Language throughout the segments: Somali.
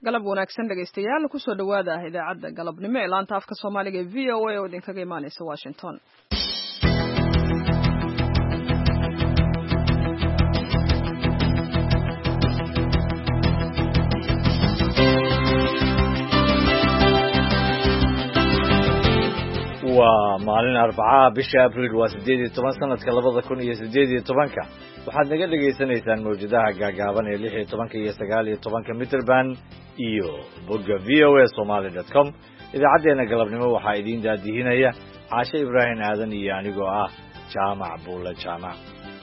galab wanaagsan dhegaystayaal ku soo dhawaada idaacadda galabnimo ee laanta afka Soomaaliga ee VOA oo idinkaga imaanaysa Washington. waa maalin Arbacaa bisha Abriil waa 18 sanadka 2018 waxaad naga dhageysanaysaan mawjadaha gaagaaban ee 16 iyo 19 Mitrband iyo bogga voasomali.com idaacadeena galabnimo waxaa idin daadihinaya Caashe Ibrahim Aadan iyo anigoo ah Jaamac Buule Jaamac.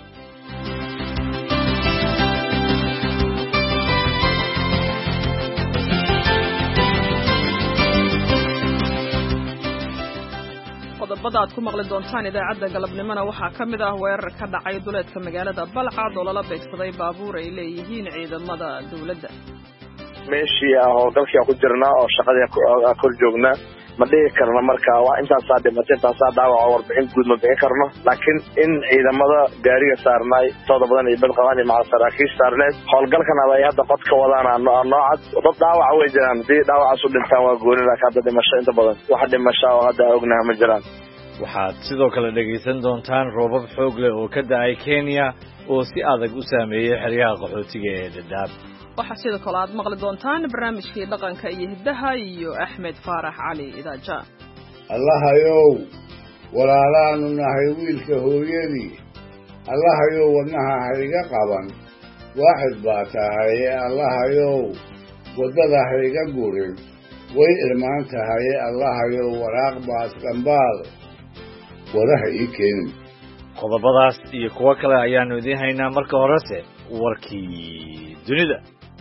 qodobada aad ku maqli doontaan idaacadda galabnimona waxaa ka mid ah weerar ka dhacay duleedka magaalada Balcad oo lala beegsaday baabuur ay leeyihiin ciidamada dawladda. meeshii oo dalkii ku jirnaa oo shaqadii kor joognaa ma dhihi karno marka waa intaas dhimatay intaas dhaawac warbixin guud ma bixin karno laakiin in ciidamada gaariga saarnay tooda badan ay badqabaan iyo macal saraakiil saarneed howlgalkan ay hadda qodka wadaan noocad dad dhaawac way jiraan hadii dhaawacaas u dhintaan waa gooni laakiin hadda dhimasho inta badan wax dhimasho oo hadda ognahay ma jiraan. waxaad sidoo kale dhegaysan doontaan roobab xoog leh oo ka da'ay Kenya oo si adag u saameeyay xeryaha qaxootiga ee Dadaab. waxaa sidoo kale aad maqli doontaan barnaamijkii dhaqanka iyo hiddaha iyo Axmed Faarax Cali Idaaja. allahayow walaalaanu nahay wiilka hooyadii allahayow wadnaha ha iga qaban waaxid baa tahay allahayow waddada ha iga gurin way irmaan tahay allahayow waraaq baas dhambaal wadaha ii keenin. qodobadaas iyo kuwo kale ayaanu idiin haynaa marka horese warkii dunida.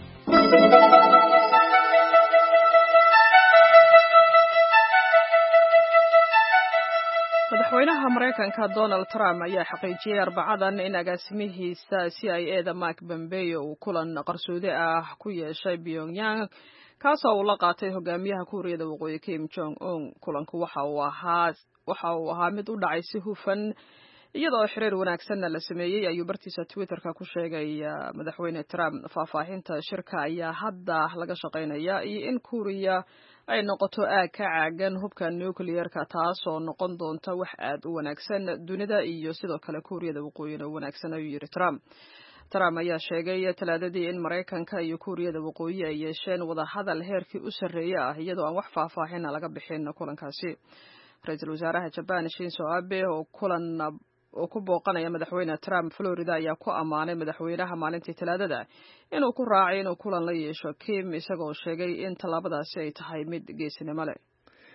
madaxweynaha Mareykanka Donald Trump ayaa xaqiijiyay Arbacadan in agaasimihiisa CIA-da Mark Pompeo uu kulan qarsoodi ah ku yeeshay Pyongyang kaasoo uu la qaatay hogaamiyaha Kuuriyada Waqooyi Kim Jong Un. kulanku waxa uu ahaa mid u dhacay si hufan iyadoo xiriir wanaagsan la sameeyay ayuu bartiisa Twitter-ka ku sheegay madaxweyne Trump. faahfaahinta shirka ayaa hadda laga shaqeynaya iyo in Kuuriya ay noqoto aag ka caagan hubka nuclear-ka taasoo noqon doonta wax aad u wanaagsan dunida iyo sidoo kale Kuuriyada Waqooyina wanaagsan ayuu yiri Trump. Trump ayaa sheegay Talaadadii in Mareykanka iyo Kuuriyada Waqooyi ay yeesheen wada hadal heerkii u sarreeyay ah iyadoo aan wax faahfaahin laga bixin kulankaasi. Ra'iisul Wasaaraha Japan Shinzo Abe oo ku booqanaya madaxweyne Trump Florida ayaa ku amaanay madaxweynaha maalintii Talaadada inuu ku raacay inuu kulan la yeesho Kim isagoo sheegay in tallaabadaasi ay tahay mid geesinimo leh.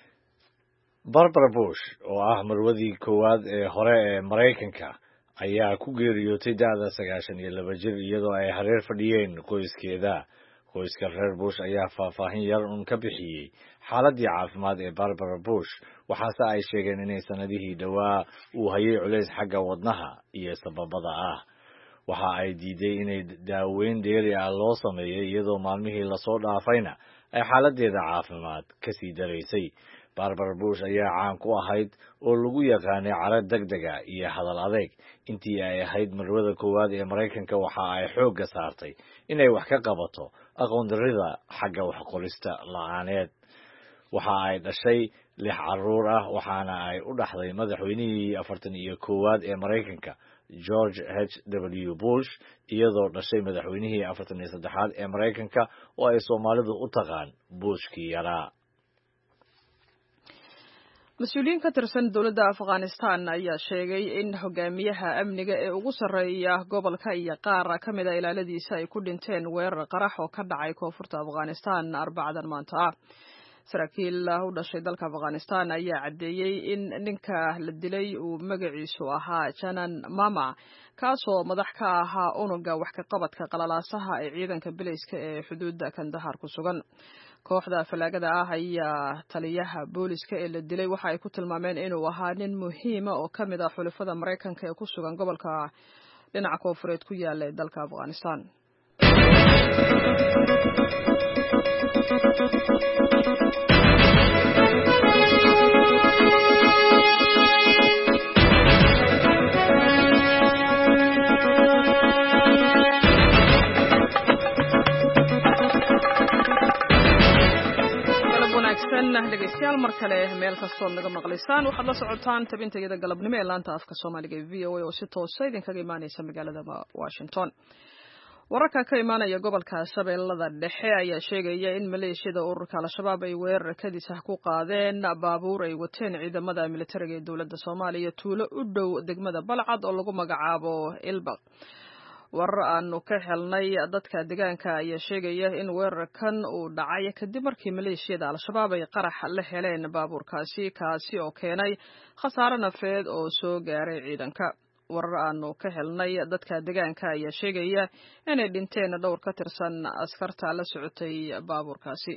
Barbara Bush oo ah marwadii koowaad ee hore ee Mareykanka ayaa ku geeriyootay da'da 92 jir iyadoo ay hareer fadhiyeen qoyskeeda. qoyska reer Bush ayaa faahfaahin yar ka bixiyay xaaladii caafimaad ee Barbara Bush waxaase ay sheegeen inay sanadihii dhawaa uu hayay culays xagga wadnaha iyo sababada ah. waxa ay diiday inay daaweyn dheeri ah loo sameeyo iyadoo maalmihii la soo dhaafayna ay xaaladeeda caafimaad ka sii daraysay. Barbara Bush ayaa caan ku ahayd oo lagu yaqaanay carad degdega iyo hadal adeeg. intii ay ahayd marwada koowaad ee Mareykanka waxa ay xoogga saartay inay wax ka qabato aqoon darrida xagga wax qorista la'aaneed. waxa ay dhashay 6 carruur ah waxaana ay u dhaxday madaxweynihii 41aad ee Mareykanka George H.W. Bush iyadoo dhashay madaxweynihii 43aad ee Mareykanka oo ay Soomaalidu u taqaan Bushkii yaraa. mas-uuliyiin ka tirsan dowladda Afghanistan ayaa sheegay in hogaamiyaha amniga ee ugu sarreeya gobolka iyo qaar ka mid ah ilaaladiisa ay ku dhinteen weerar qarax oo ka dhacay koonfurta Afghanistan Arbacadan maanta ah. saraakiil u dhashay dalka Afghanistan ayaa cadeeyay in ninka la dilay uu magaciisu ahaa Janan Mama kaasoo madax ka ahaa unuga wax ka qabadka qalalaasaha ee ciidanka bilayska ee xuduudda Kandahar ku sugan. kooxda falaagada ah ayaa taliyaha booliska ee la dilay waxa ay ku tilmaameen inuu ahaa nin muhiim ah oo ka mid ah xulafada Mareykanka ee ku sugan gobolka dhinaca koonfureed ku yaala ee dalka Afghanistan. dhegeystayaal mar kale meel kastoo naga maqlaysaan waxaad la socotaan tabintayada galabnimo ee laanta afka Soomaaliga ee VOA oo si toos ah idinkaga imaanaysa magaalada Washington. Wararka ka imaanaya gobolka Shabeellada Dhexe ayaa sheegaya in maleeshiyada ururka Al-Shabaab ay weerar kadis ah ku qaadeen baabuur ay wateen ciidamada militariga ee dowladda Soomaaliya tuulo u dhow degmada Balcad oo lagu magacaabo Ilbaq. warar aanu ka helnay dadka deegaanka ayaa sheegaya in weerarkan uu dhacay kadib markii maleeshiyada Al-Shabaab ay qarax la heleen baabuurkaasi kaasi oo keenay khasaare nafeed oo soo gaaray ciidanka. warar aanu ka helnay dadka deegaanka ayaa sheegaya inay dhinteen dhowr ka tirsan askarta la socotay baabuurkaasi.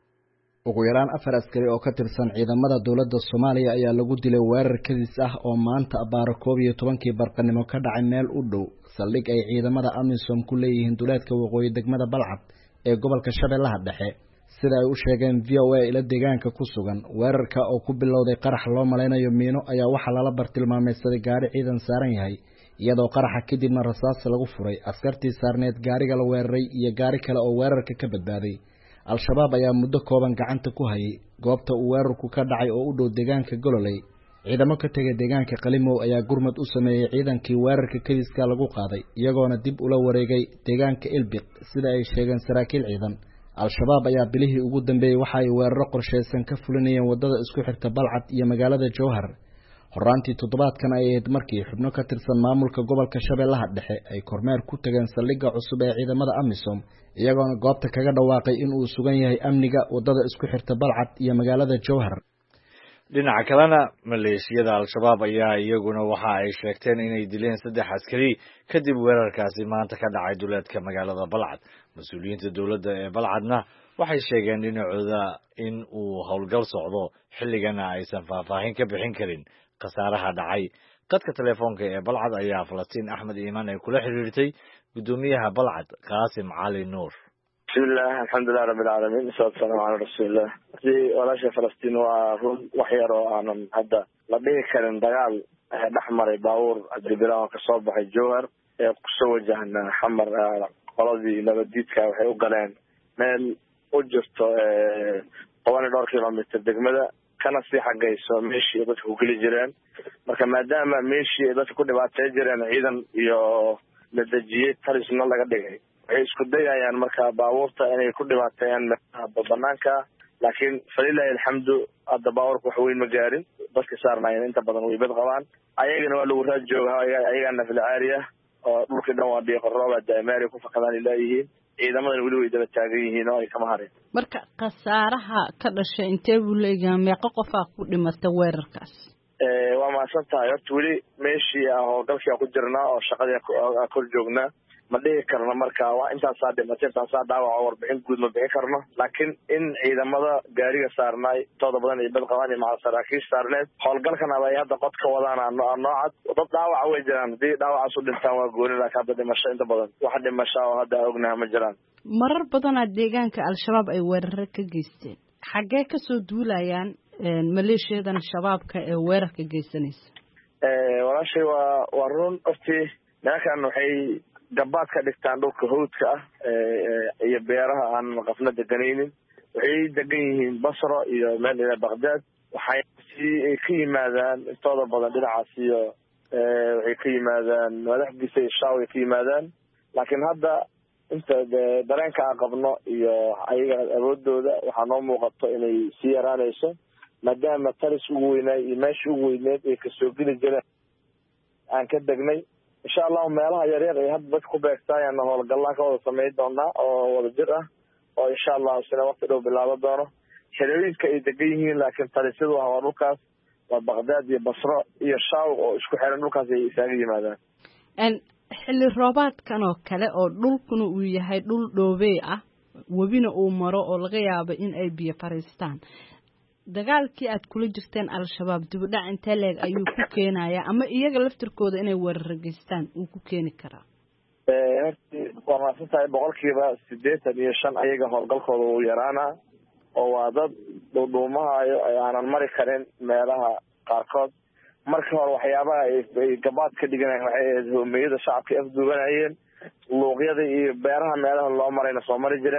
ugu yaraan 4 askari oo ka tirsan ciidamada dowladda Soomaaliya ayaa lagu dilay weerar kadis ah oo maanta abaaro 12 barqanimo ka dhacay meel u dhow saldhig ay ciidamada AMISOM ku leeyihiin duleedka waqooyi degmada Balcad ee gobolka Shabeellaha Dhexe sida ay u sheegeen VOA ila deegaanka ku sugan. weerarka oo ku bilowday qarax loo maleynayo miino ayaa waxa lala bartilmaameedsaday gaari ciidan saaran yahay iyadoo qaraxa kadibna rasaas lagu furay askartii saarneed gaariga la weeraray iyo gaari kale oo weerarka ka badbaaday. Al-Shabaab ayaa muddo kooban gacanta ku hayay goobta uu weerarku ka dhacay oo u dhow deegaanka Gololey. ciidamo ka tagay deegaanka Qalimow ayaa gurmad u sameeyay ciidankii weerarka kadiska lagu qaaday iyagoona dib ula wareegay deegaanka Ilbiq sida ay sheegeen saraakiil ciidan. Al-Shabaab ayaa bilihii ugu dambeeyay waxa ay weeraro qorsheysan ka fulinayeen wadada isku xirta Balcad iyo magaalada Jowhar. horaantii toddobaadkan ay ahayd markii xubno ka tirsan maamulka gobolka Shabeellaha Dhexe ay kormeer ku tageen saldhigga cusub ee ciidamada AMISOM iyagoona goobta kaga dhawaaqay in uu sugan yahay amniga wadada isku xirta Balcad iyo magaalada Jowhar. dhinaca kalena maleeshiyada Al-Shabaab ayaa iyaguna waxa ay sheegteen inay dileen 3 askari kadib weerarkaasi maanta ka dhacay duleedka magaalada Balcad. mas'uuliyiinta dowladda ee Balcadna waxay sheegeen dhinacooda in uu howlgal socdo xilligana aysan faahfaahin ka bixin karin khasaaraha dhacay. qadka telefoonka ee Balcad ayaa Falastiin Axmed Iimaan ay kula xiriirtay gudoomiyaha Balcad Qaasim Cali Nuur. bismillah alxamdulilah rabbil caalamiin wasalaatu wasalaamu calaa rasuulillah. walaasha Falastiin waa run wax yar oo aanan hadda la dhihi karin dagaal dhex maray baabuur cabdibilaan oo kasoo baxay Jowhar ee kusoo wajahna xamar. qoladii nabadiidka waxay u galeen meel u jirto 12 kilomitir degmada kana sii xagayso meeshii dadku ku geli jireen. marka maadaama meeshii dadku ku dhibaatay jireen ciidan iyo la dejiyay talisna laga dhigay waxay isku dayayaan marka baabuurta inay ku dhibaateeyaan banaanka laakiin falilahi alxamdu hadda baabuurka wax weyn ma gaarin dadka saarnaayeen inta badan way bad qabaan. ayagana waa lagu raad joogaa ayagana fil caariya oo dhulkii dhan waa dhiiqo rooba daamaari ku fakadaan ilaahiin ciidamadan weli way daba taagan yihiin oo ay kama harin. marka khasaaraha ka dhashay intee buu leeyahay meeqa qof ah ku dhimatay weerarkaas? waa maasan tahay horta weli meeshii howlgalkii ku jirnaa oo shaqadii kor joognaa ma dhihi karno marka waa intaasaa dhimatay intaasaa dhaawac warbixin guud ma bixin karno laakiin in ciidamada gaariga saarnaay tooda badan ay bad qabaan iyo maca saraakiish saarneed howlgalkana ay hadda qod ka wadaan noocad dad dhaawaca way jiraan haddii dhaawacaas u dhintaan waa gooni laakiin hadda dhimasho inta badan wax dhimasho oo hadda ognaha ma jiraan. marar badanaa deegaanka Al-Shabaab ay weeraro ka geysteen xaggee kasoo duulayaan maleeshiyadan shabaabka ee weerarka geysanaysa? walaashay waa run oftii meelkan waxay gabaad ka dhigtaan dhulka hawdka ah iyo beeraha aan qafna deganaynin. waxay degan yihiin Basra iyo meel ila Baghdad. waxay ka yimaadaan intooda badan dhinacaas iyo waxay ka yimaadaan madaxdiisa Shaaw ay ka yimaadaan laakiin hadda inta dareenka aan qabno iyo ayaga awoodooda waxaa noo muuqato inay sii yaraanayso maadaama taris ugu weynay iyo meeshii ugu weyneed ay kasoo geli jireen aan ka degnay. insha Allah meelaha yaryar ay hadda dadku ku beegtaayaan howlgallaan ka wada sameyn doonaa oo wada jir ah oo insha Allah sida waqti dhow bilaabo doono. xerooyinka ay degan yihiin laakiin talisyadu waa dhulkaas waa Baghdad iyo Basra iyo Shaaw oo isku xiran dhulkaas ay isaga yimaadaan. xilli roobaadkan oo kale oo dhulkuna uu yahay dhul dhoobey ah wabina uu maro oo laga yaabo in ay biyo fariistaan dagaalkii aad kula jirteen Al-Shabaab dib u dhac intee leeg ayuu ku keenayaa ama iyaga laftirkooda inay weerar geystaan uu ku keeni karaa? waa maasantahay 85% ayaga howlgalkooda uu yaraana oo waa dad dhuumaha aanan mari karin meelaha qaarkood. markii hore waxyaabaha ay gabaad ka dhiganayeen waxay ahayd hoomiyada shacabka afduubanayeen luuqyada iyo beeraha meelaha loo marayna soo mari jireen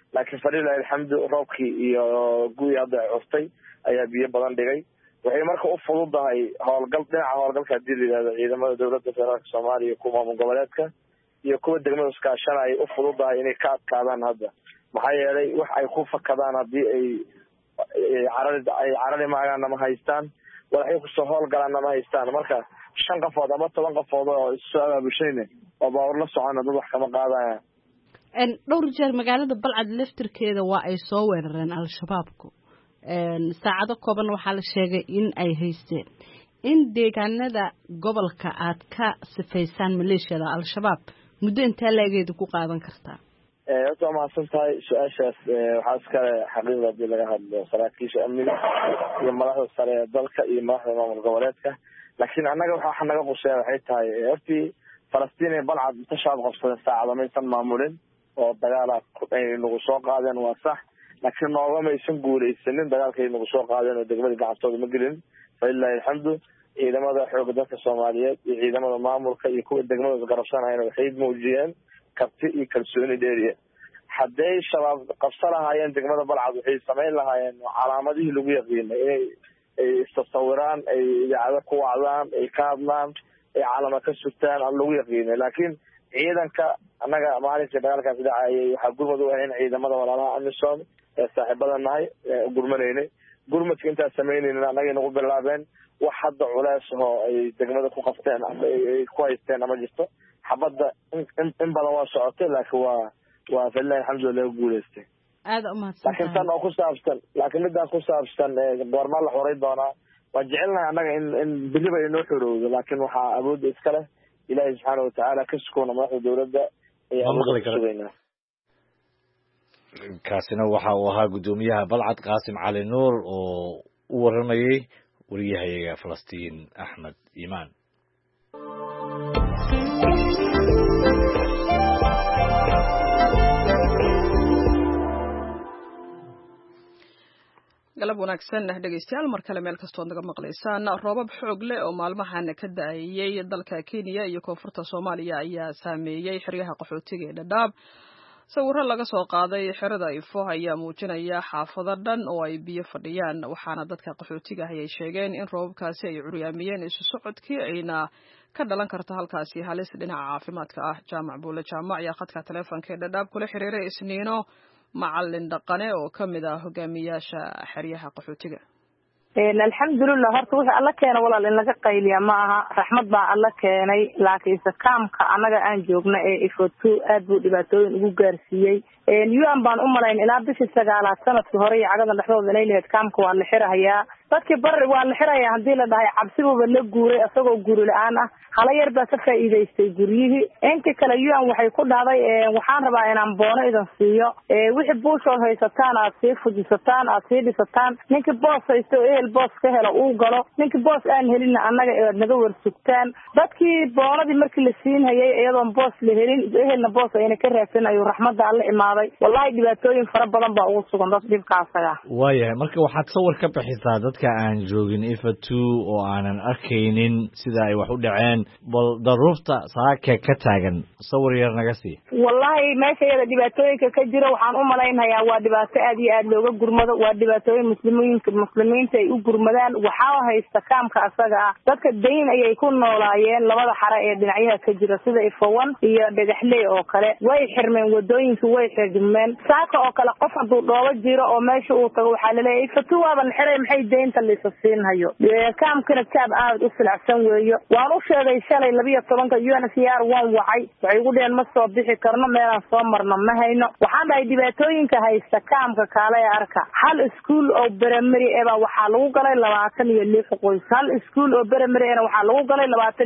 laakiin falilah alxamdu roobkii iyo guyi hadda cuftay ayaa biyo badan dhigay waxay marka u fududahay howlgal dhinaca howlgalka hadii la yidhahdo ciidamada dowladda federaalka soomaaliya kuwa maamul goboleedka iyo kuwa degmada iskaashanaya u fududahay inay ka adkaadaan hadda maxaa yeelay wax ay ku fakadaan haddii ay carari maagaanna ma haystaan waxay kusoo howlgalaanna ma haystaan marka 5 qofood ama 10 qofood oo isoo abaabushayn oo baawar la socona dad wax kama qaadayaan dhowr jeer magaalada balcad laftirkeeda waa ay soo weerareen al-shabaabku saacado kooban waxaa la sheegay in ay haysteen in deegaanada gobolka aad ka sifaysaan maleeshiyada al-shabaab muddo intee leegeedu ku qaadan kartaa waa mahadsan tahay su-aashaas waxaa iskale xaqiiqda hadii laga hadlo saraakiisha amniga iyo madaxda sare ee dalka iyo madaxda maamul goboleedka laakiin annaga waxa naga quseeya waxay tahay hortii falastiin ee balcad inta shabaab qabsadeen saacado maysan maamulin oo dagaala ay nagu soo qaadeen waa sax laakiin noogama aysan guulaysanin dagaalkay nagu soo qaadeen oo degmada gacantooda ma gelin falilahi alxamdu ciidamada xoogga dalka soomaaliyeed iyo ciidamada maamulka iyo kuwa degmada isgarabsanayna waxay muujiyeen karti iyo kalsooni dheeriya hadday shabaab qabsa lahaayeen degmada balcad waxay samayn lahaayeen calaamadihii lagu yaqiinay inay ay istasawiraan ay idaacado ku wacdaan ay ka hadlaan ay calama ka sugtaan aan lagu yaqiinay laakiin ciidanka annaga maalinkai dagaalkaasi dhacayay waxaa gurmad u ahayn ciidamada walaalaha amisom ee saaxiibada nahay gurmanaynay gurmadka intaas samaynaynin annagay nagu bilaabeen wax hadda culeys oo ay degmada ku qabteen ama ay ku haysteen ama jirto xabadda in badan waa socotay laakiin waa falilahi alxamdu laga guulaystay aada umahadsan laakiin tan oo ku saabsan laakiin midaan ku saabsan goormaa la xoray doonaa waan jecelnahay annaga in beriba inoo xorowdo laakiin waxaa awoodda iska leh ilaahay subxaana watacaala ka sukoona madaxda dowladda ayaa kaasina waxa uu ahaa guddoomiyaha balcad qaasim cali nuur oo u waramayay wariyahayaga falastiin axmed iimaan galab wanaagsan dhegeystayaal mar kale meel kastoo naga maqlaysaan roobab xoog leh oo maalmahan ka da'ayay dalka Kenya iyo koonfurta Soomaaliya ayaa saameeyay xeryaha qaxootiga ee Dadaab sawirro laga soo qaaday xerada Ifo ayaa muujinaya xaafado dhan oo ay biyo fadhiyaan waxaana dadka qaxootiga ay sheegeen in roobabkaasi ay curyaamiyeen isu socodkii ayna ka dhalan karto halkaasi halis dhinaca caafimaadka ah jaamac buule jaamac ayaa khadka taleefanka ee Dadaab kula xiriiray Isniino macallin dhaqane oo kamid ah hogaamiyaasha xeryaha qaxootiga alxamdulillah horta wixii alla keena walaal in laga qayliya ma aha raxmad baa alla keenay laakiinse kaamka annaga aan joogna ee Ifo2 aad buu dhibaatooyin ugu gaarsiiyey UN baan u malayn ilaa bishii 9aad sanadkii hore iyo cagada dhexdooda inay leeyahay kaamka waa la xirahayaa dadkii bari waa la xirayaa hadii la dhahay cabsibuba la guuray asagoo guri la'aan ah hala yar baa ka faa'iideystay guryihii inta kale UN waxay ku dhahday waxaan rabaa inaan boono idan siiyo wixii buushood haysataan aad sii fujisataan aad sii dhisataan ninkii boos haysto ehel boos ka helo uu galo ninkii boos aan helina annaga ee naga warsugtaan dadkii boonadii markii la siinhayay iyadoon boos la helin ehelna boos ayna ka raadsan ayuu raxmadda alla imaaday wallahi dhibaatooyin fara badan baa ugu sugan dad dhibkaasaga waayahay marka waxaad sawir ka bixisaa dadka aan joogin Ifo2 oo aanan arkaynin sida ay wax u dhaceen bal daruurta saaka ka taagan sawir yar naga sii wallahi meesha iyada dhibaatooyinka ka jira waxaan u malaynayaa waa dhibaato aad iyo aad looga gurmado waa dhibaatooyin muslimiinta ay u gurmadaan waxaa haysta kaamka asaga ah dadka dayn ayay ku noolaayeen labada xare ee dhinacyaha ka jira sida Ifo1 iyo Dhagaxley oo kale way xirmeen wadooyinka way xirmeen saaka oo kale qof haduu dhoobo jiro oo meesha uu tago waxa la leeyahay Ifo2 waa la xiray maxay deynta la siinhayo kaamkana kaab aad u silacsan weeyo waan u sheegay shalay 12 UNHCR waan wacay waxay ugu dheen ma soo bixi karno meelaan soo marno ma hayno waxaan dhahay dhibaatooyinka haysta kaamka kaale arka hal iskuul oo primary ah waxa lagu galay 26 qoys hal iskuul oo primary ah waxa lagu galay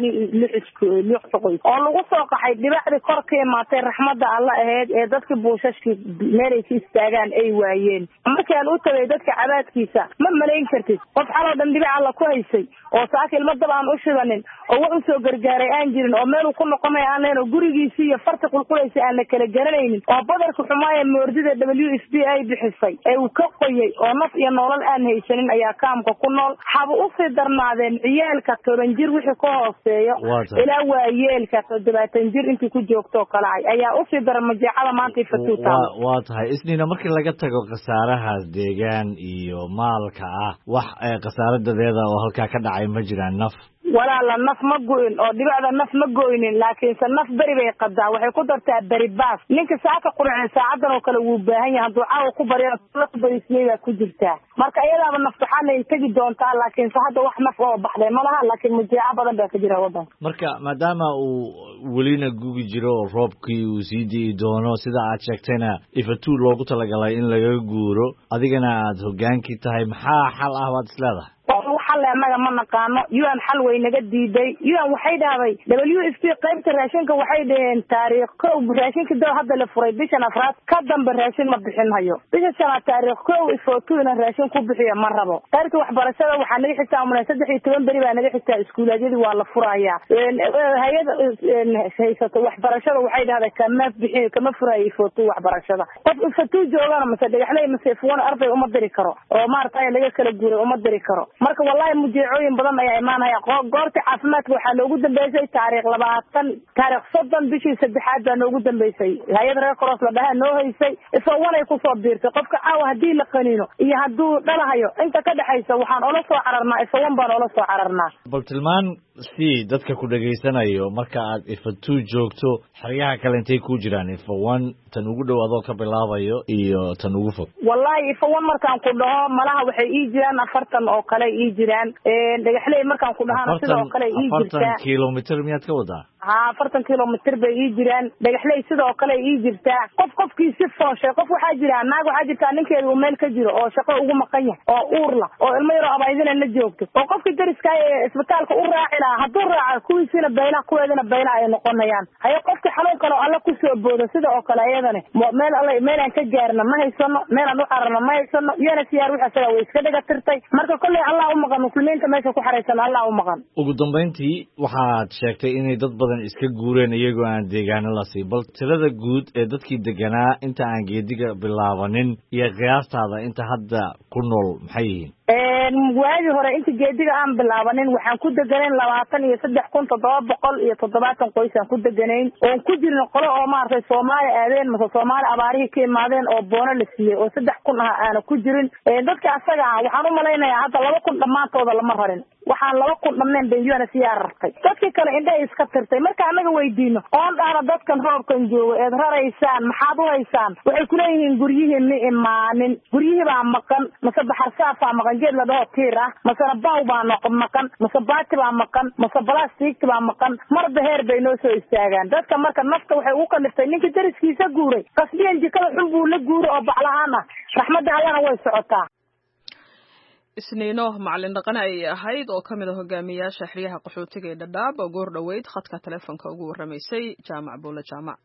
26 qoys oo lagu soo qaxay dhibacdi korka imaatay raxmadda alla ahayd ee dadka buushashkii meelay ka istaagaan ay waayeen markaan u tagay dadka cabaadkiisa ma malayn kartid kartid qof xaloo dhan dhibic alla ku haysay oo saaka ilmo dab aan u shidanin oo wax u soo gargaaray aan jirin oo meel uu ku noqonay aan leyn oo gurigiisii iyo farta qulqulaysa aan la kala garanaynin oo badarka xumaaya moordida WSP ay bixisay ee uu ka qoyay oo naf iyo nolol aan haysanin ayaa kaamka ku nool haba u sii darnaadeen ciyaalka 10 jir wixii ka hooseeyo ilaa waayeelka 70 jir intii ku joogto kala ayaa u sii daran majeecada maanta ifatuuta waa tahay isniina markii laga tago khasaarahaas deegaan iyo maalka ah wax khasaaradadeeda oo halkaa ka dhacay ma jiraan naf walaala naf ma goyn oo dhibacda naf ma goynin laakiin naf bari bay qadaa waxay ku dartaa bari baas ninka saaka qurxin saacadan oo kale wuu baahan yahay haduu caaw ku bariyo barisnayda ku jirtaa marka iyadaaba naf waxaan ay tagi doontaa laakiin hadda wax naf oo baxday ma laha laakiin mujaaca badan baa ka jira wadanka marka maadaama uu welina gugi jiro roobkii uu sii dii doono sida aad sheegtayna ifatu loogu talagalay in laga guuro adigana aad hogaankii tahay maxaa xal ah waad isleedahay xal anaga ma naqaano UN xal way naga diiday UN waxay dhahday WSP qaybta raashinka waxay dhaheen taariikh kow raashinka dad hadda la furay bishan afraad ka dambe raashin ma bixin hayo bishan taariikh kow ifootu in raashin ku bixiyo ma rabo taariikh waxbarashada waxa naga xigtaa 13 bari baa naga xigtaa iskuuladii waa la furayaa hay'ada hay'ada waxbarashada waxay dhahday kama furayo ifootu waxbarashada qof ifootu joogana ma sadexlay ma seefuwan arday uma diri karo oo maartay laga kala guuray uma diri karo marka wallahi mujeecooyin badan ayaa imaanaya goorta caafimaadka waxa loogu dambeysay taariikh 30 bishii saddexaad baa loogu dambeysay hay'ad reer cross la dhahay noo haysay ifawanay ku soo biirtay qofka caawa hadii la qaniino iyo haduu dhalahayo inta ka dhaxaysa waxaan ola soo cararnaa ifawan baan ola soo cararnaa baltilmaan si dadka ku dhageysanayo marka aad ifatu joogto xariyaha kale intay ku jiraan ifawan tan ugu dhawaado ka bilaabayo iyo tan ugu fog wallahi ifawan markaan ku dhaho malaha waxay ii jiraan 40 oo kale ii jiraan dhagaxley markaan ku dhahana sidoo kale ii jirtaa 40 kilometer miyaad ka wadaa 40 kilometer bay ii jiraan dhagaxley sidoo kale ii jirtaa qofkii si fooshay qof waxa jira naag waxa jirta ninkeedu uu meel ka jiro oo shaqo ugu maqan yahay oo uur la oo ilmo yar abaydina la joogto oo qofkii dariska ee isbitaalka u raaci lahaa haduu raaco kuwiisina bayla kuweedina bayla ay noqonayaan hayo qofkii xanuun kale alla ku soo boodo sida oo kale ayadana meel aan ka gaarna ma haysano meel aan u cararno ma haysano yana siyaar waxa saga way iska dhiga tirtay marka kulli Allah u maqan muslimiinta meesha ku xareysan Allah u maqan ugu dambeyntii waxaad sheegtay inay dad badan iska guureen iyagoo aan deegaano la sii bal tirada guud ee dadkii deganaa inta aan geediga bilaabanin iyo qiyaastaada inta hadda ku nool maxay yihiin waagi hore inta geediga aan bilaabanin waxaan ku deganayn 23770 qoys aan ku deganayn oo ku jirno qolo oo maartay Soomaali aadeen ma Soomaali abaarihi ka imaadeen oo boono la siiyay oo 3000 ah aan ku jirin dadka asaga waxaan u maleynayaa hadda 2000 dhamaantooda lama rarin waxaan 2000 dhameen beenyana siyaartay dadkii kale indhay iska tirtay marka anaga weydiino oon dhaana dadkan roobkan joogo ee raraysaan maxaad u haysaan waxay ku leeyihiin guryihiin ma imaanin guryihi baa maqan mase baxar saafa maqan geed la dhaho tiir ah mase baaw baa maqan mase baati baa maqan mase plastic baa maqan mar beher bay noo soo istaagaan dadka marka nafta waxay u kaliftay ninka dariskiisa guuray qasbiyan jikada xun buu la guuray oo baclahaan ah raxmadda Allahna way socotaa isniino macallin dhaqan ay ahayd oo kamid ah hogaamiyaasha xiriyaha qaxootiga ee Dadaab oo goor dhaweyd khadka telefoonka ugu waramaysay jaamac buula jaamac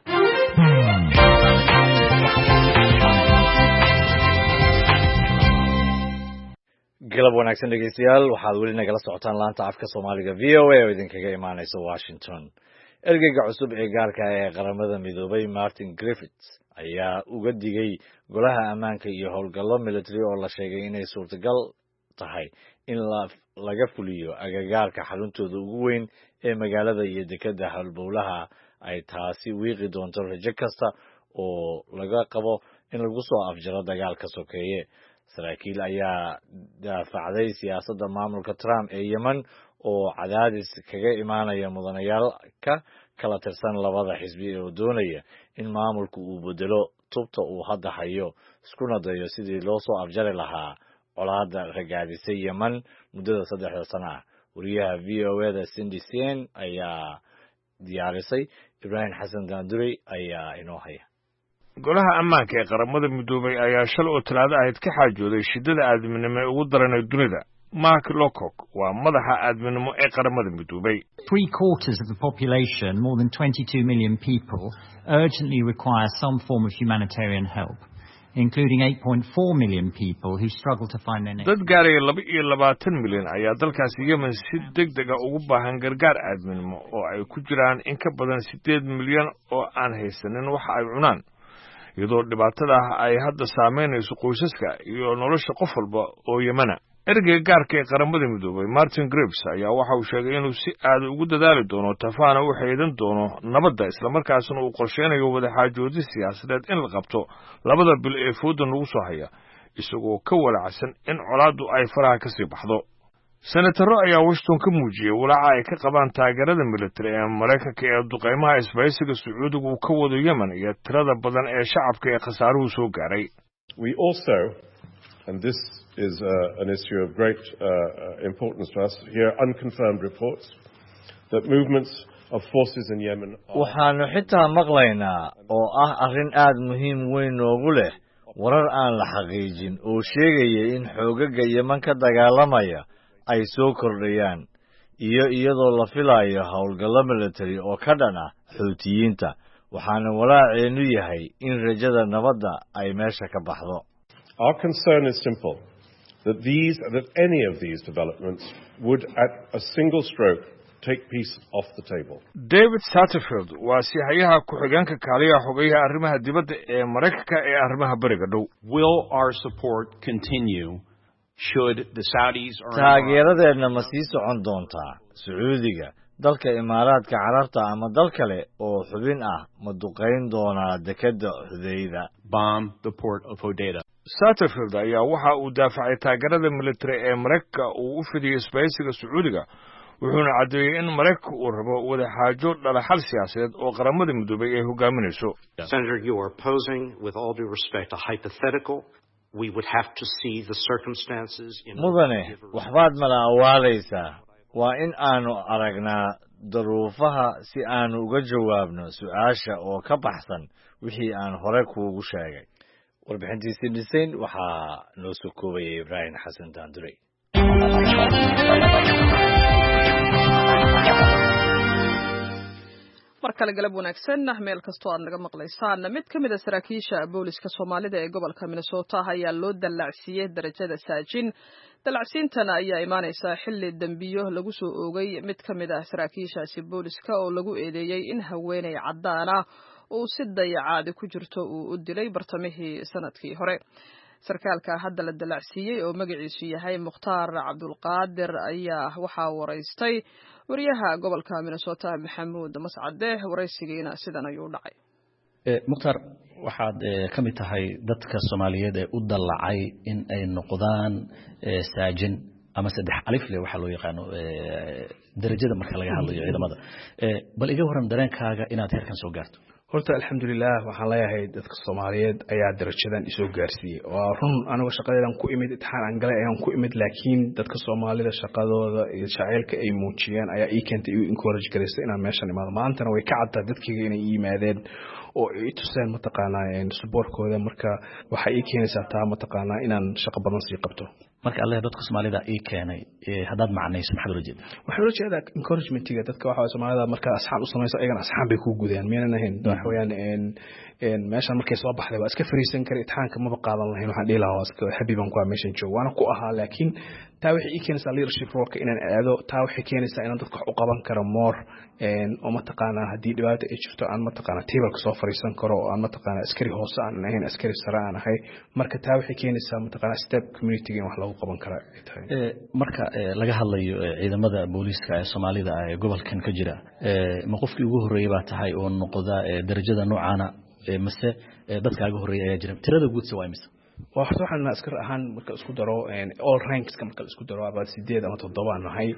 galab wanaagsan dhegeystayaal waxaad weli nagala socotaan laanta afka Soomaaliga VOA oo idinkaga imaanaysa Washington ergeyga cusub ee gaarka ah ee qaramada midoobay Martin Griffiths ayaa uga digay golaha ammaanka iyo howlgallo military oo la sheegay inay suurtagal tahay in laga fuliyo agagaarka xaruntooda ugu weyn ee magaalada iyo dekedda halbowlaha ay taasi wiiqi doonto rajo kasta oo laga qabo in lagu soo afjaro dagaalka sokeeye saraakiil ayaa daafacday siyaasadda maamulka Trump ee Yemen oo cadaadis kaga imaanaya mudanayaal ka kala tirsan labada xisbi oo doonaya in maamulku uu bedelo tubta uu hadda hayo iskuna dayo sidii loo soo afjari lahaa colaadda ragaadisay Yemen muddada 3 sano ah wariyaha VOA-da Cindy Sen ayaa diyaarisay Ibrahim Xasan Daanduri ayaa inoo haya golaha ammaanka ee qaramada midoobay ayaa shal oo talaado ahayd ka xaajooday shidada aadminimo ee ugu daran ee dunida Mark Lowcock waa madaxa aadminimo ee qaramada midoobay 3/4 of the population, more than 22 million people, urgently require some form of humanitarian help. including 8.4 million people who struggle to find their next. dad gaaraya 22 milyan ayaa dalkaasi Yemen si degdeg ah ugu baahan gargaar aadminimo oo ay ku jiraan in ka badan 8 milyan oo aan haysanin wax ay cunaan iyadoo dhibaatada ay hadda saameynayso qoysaska iyo nolosha qof walba oo Yemena. ergeyga gaarka ee qaramada midoobay Martin Griffiths ayaa waxa uu sheegay inuu si aad ugu dadaali doono tafaana u xeedan doono nabadda isla markaasna uu qorsheynayo wadaxaajoodyo siyaasadeed in la qabto labada bil ee fooda nagu soo haya isagoo ka walacsan in colaaddu ay faraha ka sii baxdo. senataro ayaa Washington ka muujiyay walaaca ay ka qabaan taageerada military ee Mareykanka ee duqeymaha isbahaysiga Sacuudiga uu ka wado Yemen iyo tirada badan ee shacabka ee khasaaruhu soo gaaray. We also, and this is an issue of great importance to us, hear unconfirmed reports that movements of forces in Yemen waxaanu xitaa maqlaynaa oo ah arrin aad muhiim weyn noogu leh warar aan la xaqiijin oo sheegaya in xoogaga Yemen ka dagaalamaya ay soo kordhayaan iyadoo la filayo howlgallo military oo ka dhan ah Xuutiyiinta waxaana walaaceenu yahay in rajada nabadda ay meesha ka baxdo. Our concern is simple. That any of these developments would at a single stroke take peace off the table. David Satterfield waa siyaha ku-xigeenka kaaliyaha xogayaha arrimaha dibadda ee Mareykanka ee arrimaha bariga dhow. Will our support continue should the Saudis or taageeradeedna ma sii socon doontaa Sacuudiga dalka Imaaraadka Carabta ama dal kale oo xubin ah ma duqeyn doonaa dekada Hudayda bomb the port of Hodeidah. Satterfield ayaa waxa uu daafacay taageerada military ee Mareykanka uu u fidiyay isbahaysiga Sacuudiga wuxuuna cadeeyay in Mareykanka uu rabo wadaxaajo dhalaxal siyaasadeed oo qaramada midoobay ay hogaaminayso. Senator, you are posing, with all due respect, a hypothetical. We would have to see the circumstances in mudane waxbaad mala awaalaysaa waa in aanu aragnaa daruufaha si aanu uga jawaabno su'aasha oo ka baxsan wixii aan hore kuugu sheegay. warbixintiisii dhisayn waxaa noo soo koobayay Ibrahim Xasan Daandurey. mar kale galab wanaagsan meel kastoo aad naga maqlaysaan mid ka mid ah saraakiisha booliska Soomaalida ee gobolka Minnesota ayaa loo dallacsiiyay darajada saajin. dalacsiintana ayaa imaanaysa xilli dambiyo lagu soo oogay mid ka mid ah saraakiishaasi booliska oo lagu eedeeyay in haweeney cadaan ah uu si dayacaad ku jirto uu u dilay bartamihii sanadkii hore. sarkaalka hadda la dalacsiiyay oo magaciisu yahay Mukhtaar Cabdulqaadir ayaa waxaa wareystay wariyaha gobolka Minnesota Maxamuud Mascade. waraysigiina sidan ayuu dhacay. Mukhtaar waxaad ka mid tahay dadka Soomaaliyeed ee u dalacay in ay noqdaan saajin ama saddex alif leh waxa loo yaqaan darajada marka laga hadlayo ciidamada. bal iga waran dareenkaaga inaad heerkan soo gaarto. horta alxamdulilah waxaan leeyahay dadka Soomaaliyeed ayaa darajadan isoo gaarsiiyay waa run anigu shaqadeedan ku imid imtixaan aan galay ayaan ku imid laakiin dadka Soomaalida shaqadooda iyo jaceylka ay muujiyeen ayaa ii keentay inuu encourage gareysay inaan meeshan imaado. maantana way ka caddaa dadkayga inay yimaadeen oo ay tuseen mataqaanaa supportkooda marka waxa ii keenaysaa taa mataqaanaa inaan shaqo badan sii qabto. marka alle dadka Soomaalida ii keenay hadaad macnayso maxaad ula jeedaa? waxaan ula jeedaa encouragement-iga dadka waxa Soomaalida marka asxaan u sameeyso ayagana asxaan bay ku gudayaan meenan ahayn waxayaan meeshan markay soo baxday waa iska fariisan kare imtixaanka ma qaadan lahayn waxaan dhihi lahaa iska habiban ku meeshan joogo waana ku ahaa laakiin taa waxay ii keenaysaa leadership role-ka inaan aado taa waxay keenaysaa inaan dadka u qaban karo more oo mataqaanaa haddii dhibaato ay jirto aan mataqaanaa table-ka soo fariisan karo oo aan mataqaanaa askari hoose aan ahayn askari sare aan ahay marka taa waxay keenaysaa mataqaanaa step community-ga in wax lagu qaban karo ay tahay. marka laga hadlayo ciidamada booliska ee Soomaalida ee gobolkan ka jira ma qofkii ugu horeeyay baa tahay oo noqda darajada noocaana mase dadkaaga horeeyay ayaa jira tirada guud waa imisa? waxaan askar ahaan marka isku daro all ranks marka isku daro about 8 ama 7 aan ahay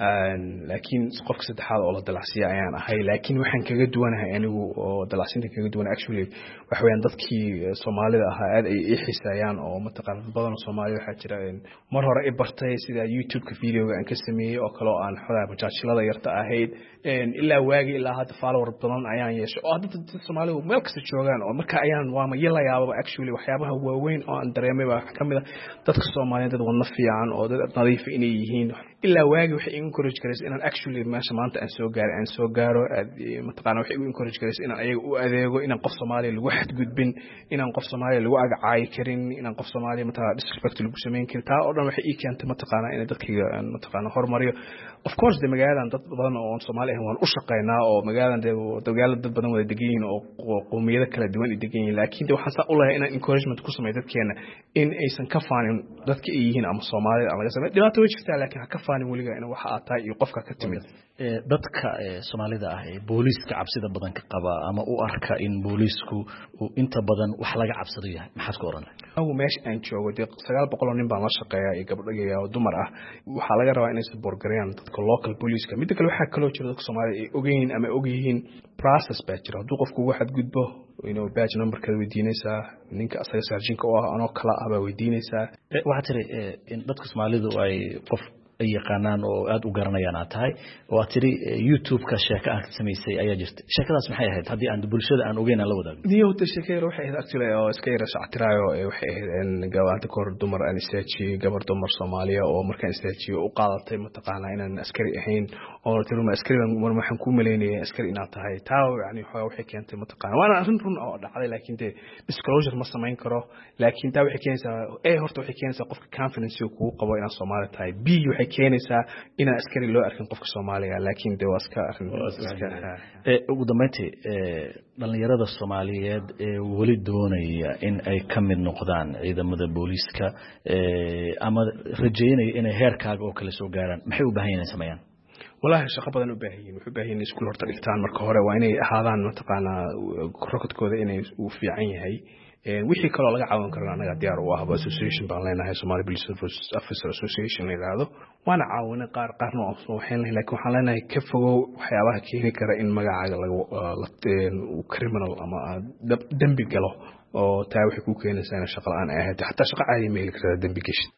laakiin qofka saddexaad oo la dalacsiiyay ayaan ahay laakiin waxaan kaga duwanahay anigu oo dalacsiinta kaga duwan actually wax weeyaan dadkii Soomaalida ahaa aad ay xiisaayaan oo mataqaan badan oo Soomaali waxa jira mar hore ay bartay sida YouTube-ka video-ga aan ka sameeyay oo kale oo aan xogaa bajaajilada yarta ahayd ilaa waagi ilaa hadda follower badan ayaan yeeshay oo dadka Soomaalidu meel kasta joogaan oo marka ayaan waama yela yaabo actually waxyaabaha waaweyn oo aan dareemay waxa kamid ah dadka Soomaaliyeed dad wadna fiican oo dad nadiif inay yihiin ilaa waagi waxay igu encourage garaysa inaan actually meesha maanta aan soo gaaro mataqaana waxay igu encourage garaysa inaan ayaga u adeego inaan qof Soomaaliya lagu xadgudbin inaan qof Soomaaliya lagu agacaayi karin inaan qof Soomaaliya mataqaana disrespect lagu sameyn karin taa oo dhan waxay ii keentay mataqaana in dadkayga mataqaana horumariyo of course de magaaladan dad badan oo Soomaali ah waan u shaqeynaa oo magaaladan dad badan wada degan yihiin oo qowmiyado kala duwan degan yihiin laakiin de waxaan saa u leeyahay inaan encouragement ku sameeyo dadkeena in aysan ka faanin dadka ay yihiin ama Soomaalida ama laga sameeyo dhibaato way jirtaa laakiin ha ka faanin weliga in waxa aad tahay iyo qofka ka timid dadka Soomaalida ah ee booliiska cabsida badan ka qaba ama u arka in booliisku uu inta badan wax laga cabsado yahay maxaad ku oran lahayd meesha aan joogo de 900 nin baan la shaqeeyaa iyo gabdho iyo dumar ah waxa laga rabaa inay support gareeyaan dadka local police-ka mid kale waxa kale oo jira dadka Soomaalida ay ogeeyeen ama ogyihiin process baa jira hadduu qofku wax gudbo badge number ka weydiinaysaa ninka asaga sarjinka oo ah anoo kala ah baa weydiinaysaa waxa tiri in dadka Soomaalidu ay qof ay yaqaanaan oo aad u garanayaan aad tahay oo aad tiri YouTube-ka sheeko aad samaysay ayaa jirtay sheekadaas maxay ahayd haddii aan bulshada aan ogeyn aan la wadaagno niyada sheekada waxay ahayd actually oo iska yara shactiraayo waxay ahayd gawaanta kor dumar aan istaajiyo gabar dumar Soomaaliya oo markaan istaajiyo u qaadatay mataqaana inaan askari ahayn oo tiruma askari waxaan ku maleynayay askari inaad tahay taa yani waxay keentay mataqaana waana arrin run oo dhacday laakiin de disclosure ma samayn karo laakiin taa waxay keenaysaa horta waxay keenaysaa qofka confidence uu ku qabo inaad Soomaali tahay b waxay keenaysaa in askari loo arkin qofka Soomaaliga laakiin de waa iska arrin ugu dambeyntii dhalinyarada Soomaaliyeed ee wali doonaya in ay ka mid noqdaan ciidamada booliiska ama rajeynaya inay heerkaaga oo kale soo gaaraan maxay u baahan yihiin sameeyaan wallahi shaqo badan u baahan yihiin wuxuu baahan yihiin iskuul horta dhigtaan marka hore waa inay ahaadaan mataqaana rokodkooda inay u fiican yahay wixii kale laga caawin karo anaga diyaar u ah association baan leenahay Somali Police Officer Association leeyahay waana caawin qaarna oo waxaan leenahay laakiin waxaan leenahay ka fogow waxyaabaha keeni kara in magacaaga laga criminal ama dambi galo oo taa waxay ku keenaysaa in shaqo aan ahayd xataa shaqo caadi ma heli kartaa dambi gashin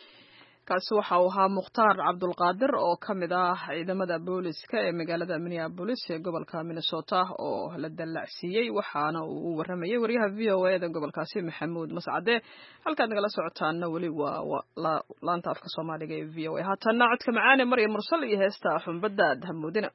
kaasi waxa uu ahaa Mukhtaar Cabdulqaadir oo kamid ah ciidamada booliska ee magaalada Minneapolis ee gobolka Minnesota oo la dalacsiyay waxaana uu waramayay wariyaha VOA ee gobolkaasi Maxamuud Mascade halkaad nagala socotaana wali waa laanta afka Soomaaliga ee VOA haatana codka macaan ee Maryam Mursal iyo heesta xunbada Hamuudina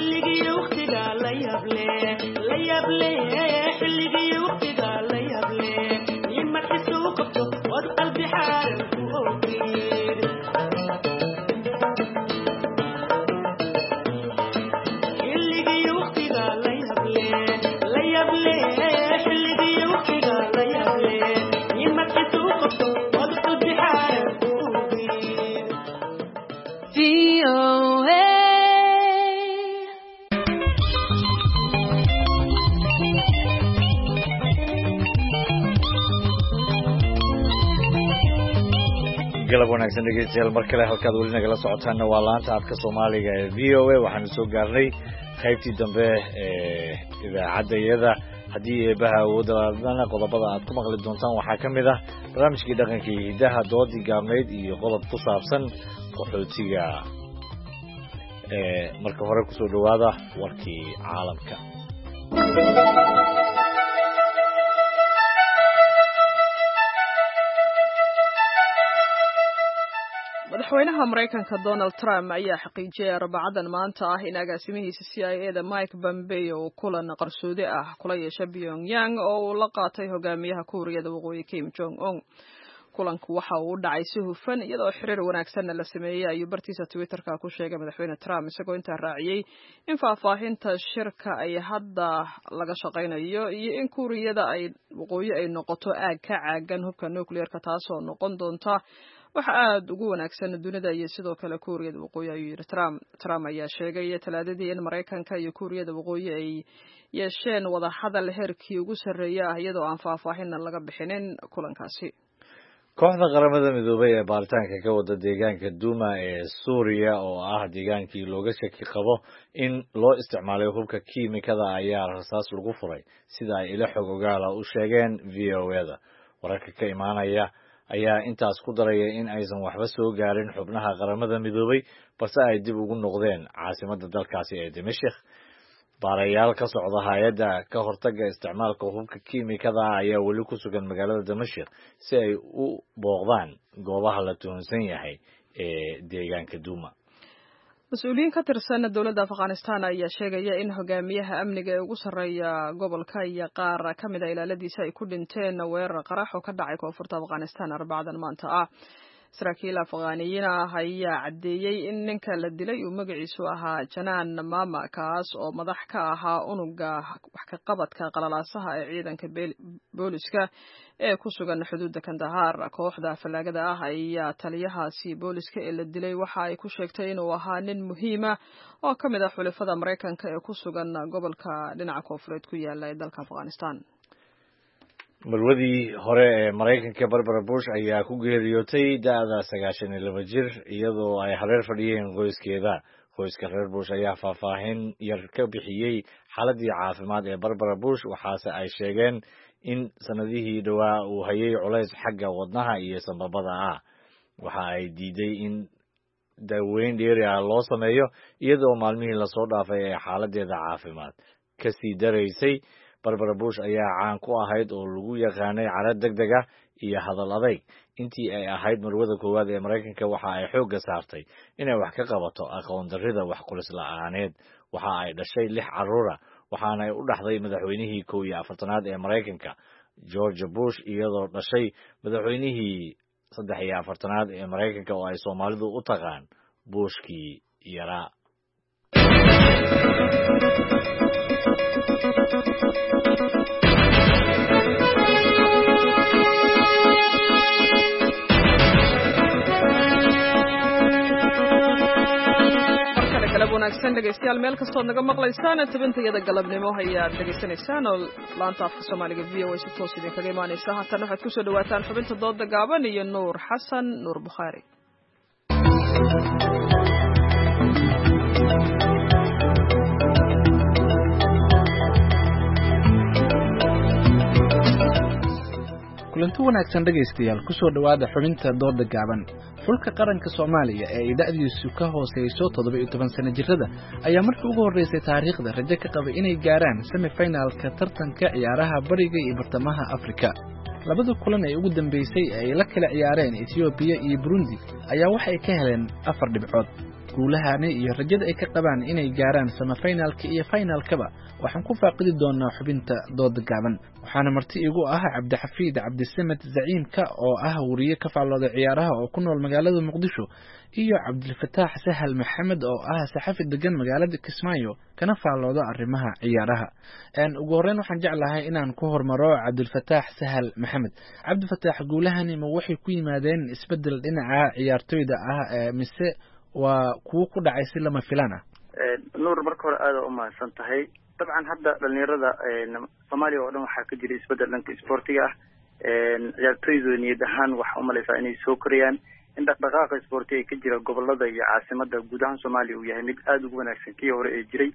la yable xilligii waqtiga la yable galab wanaagsan dhegeystayaal mar kale halkaad weli nagala socotaanna waa laanta afka Soomaaliga ee VOA waxaan soo gaarnay qaybtii dambe ee idaacadayada haddii eebaha wadana qodobada aad ku maqli doontaan waxaa ka mid ah barnaamijkii dhaqanka iyo hidaha doodii gaabnayd iyo qodob ku saabsan qaxootiga marka hore ku soo dhawaada warkii caalamka madaxweynaha Mareykanka Donald Trump ayaa xaqiijiyay Arbacadan maanta ah in agaasimihiisa CIA-da Mike Pompeo uu kulan qarsoodi ah kula yeeshay Pyongyang oo uu la qaatay hogaamiyaha Kuuriyada Waqooyi Kim Jong-un. Kulanku waxa uu u dhacay si hufan iyadoo xiriir wanaagsan la sameeyay ayuu bartiisa Twitter-ka ku sheegay madaxweyne Trump isagoo intaa raaciyay in faahfaahinta shirka ay hadda laga shaqeynayo iyo in Kuuriyada Waqooyi ay noqoto aag ka caagan hubka nuclear-ka taasoo noqon doonta waxa aad ugu wanaagsan dunida iyo sidoo kale Kuuriyada Waqooyi ayuu yiri Trump ayaa sheegay Talaadadii in Mareykanka iyo Kuuriyada Waqooyi ay yeesheen wada hadal heerkii ugu sarreeyay iyadoo aan faahfaahin laga bixinin kulankaasi. kooxda qaramada midoobay ee baaritaanka ka wada deegaanka Duma ee Suuriya oo ah deegaankii looga shaki qabo in loo isticmaalay hubka kiimikada ayaa rasaas lagu furay sida ay ila xog ogaal u sheegeen VOA-da wararka ka imaanaya ayaa intaas ku daraya in aysan waxba soo gaarin xubnaha qaramada midoobay balse ay dib ugu noqdeen caasimadda dalkaasi ee Dimashq. Baarayaal ka socda hay'adda ka hortagga isticmaalka hubka kiimikada ayaa weli ku sugan magaalada Dimashq si ay u booqdaan goobaha la tuhunsan yahay ee deegaanka Duma. Mas'uuliyiin ka tirsan dowladda Afghanistan ayaa sheegaya in hogaamiyaha amniga ee ugu sarreeya gobolka iyo qaar ka mid ah ilaaladiisa ay ku dhinteen weerar qarax oo ka dhacay koonfurta Afghanistan Arbacadan maanta ah. Saraakiil Afghaaniyiin ah ayaa cadeeyay in ninka la dilay uu magaciisu ahaa Janaan Mama kaas oo madax ka ahaa unuga wax ka qabadka qalalaasaha ee ciidanka booliska ee ku sugan xuduudda Kandahar. Kooxda falaagada ah ayaa taliyahaasi booliska ee la dilay waxa ay ku sheegtay inuu ahaa nin muhiim ah oo ka mid ah xulafada Mareykanka ee ku sugan gobolka dhinaca koonfureed ku yaala ee dalka Afghanistan. marwadii hore ee Mareykanka Barbara Bush ayaa ku geeriyootay da'da 92 jir iyadoo ay hareer fadhiyeen qoyskeeda. Qoyska reer Bush ayaa faahfaahin yar ka bixiyay xaaladii caafimaad ee Barbara Bush waxaase ay sheegeen in sanadihii dhawaa uu hayay culays xagga wadnaha iyo sanbabada ah. Waxa ay diiday in daaweyn dheeri ah loo sameeyo iyadoo maalmihii la soo dhaafay ee xaaladeeda caafimaad ka sii daraysay. Barbara Bush ayaa caan ku ahayd oo lagu yaqaanay carad degdeg ah iyo hadal adayg. Intii ay ahayd marwada koowaad ee Mareykanka waxa ay xoogga saartay inay wax ka qabato aqoon darrida wax qulis la'aaneed. Waxa ay dhashay 6 carruur ah waxaana ay u dhaxday madaxweynihii 41aad ee Mareykanka George Bush iyadoo dhashay madaxweynihii 43aad ee Mareykanka oo ay Soomaalidu u taqaan Bushkii yaraa. wanaagsan dhegeystayaal meel kastoo naga maqlaysaan tabintayada galabnimo ayaad dhegeysanaysaan oo laanta afka Soomaaliga VOA si toos idinkaga imaanaysa haatan waxaad ku soo dhawaataan xubinta dooda gaaban iyo Nuur Xasan Nuur Bukhari. kulanti wanaagsan dhegeystayaal ku soo dhawaada xubinta dooda gaaban. xulka qaranka Soomaaliya ee da'diisu ka hooseyso 17 sano jirada ayaa markii ugu horeysay taariikhda rajo ka qabay inay gaaraan semi-finalka tartanka ciyaaraha bariga iyo bartamaha Afrika. labada kulan ee ugu dambeysay ay la kala ciyaareen Ethiopia iyo Burundi ayaa waxay ka heleen 4 dhibcood. guulahani iyo rajada ay ka qabaan inay gaaraan semi-finalka iyo finalkaba waxaan ku faaqidi doonaa xubinta dooda gaaban. waxaana marti igu ah Cabdixafiid Cabdisamed Zaciimka oo ah wariye ka faallooda ciyaaraha oo ku nool magaalada Muqdisho iyo Cabdilfataax Sahal Maxamed oo ah saxafi degan magaalada Kismaayo kana faallooda arrimaha ciyaaraha. ugu horreyn waxaan jeclahay inaan ku hormaro Cabdilfataax Sahal Maxamed. Cabdilfataax, guulahani ma waxay ku yimaadeen isbedel dhinaca ciyaartoyda ah mise waa kuwa ku dhacay si lama filaan ah? Nuur, marka hore aad u mahadsan tahay. dabcan hadda dhalinyarada Soomaaliya oo dhan waxaa ka jira isbedel dhanka sportiga ah. ciyaartoydu niyad ahaan waxa u malaysaa inay soo korayaan. in dhaqdhaqaaqa isboorti ee ka jira gobolada iyo caasimada guud ahaan Soomaaliya uu yahay mid aad ugu wanaagsan kii hore ee jiray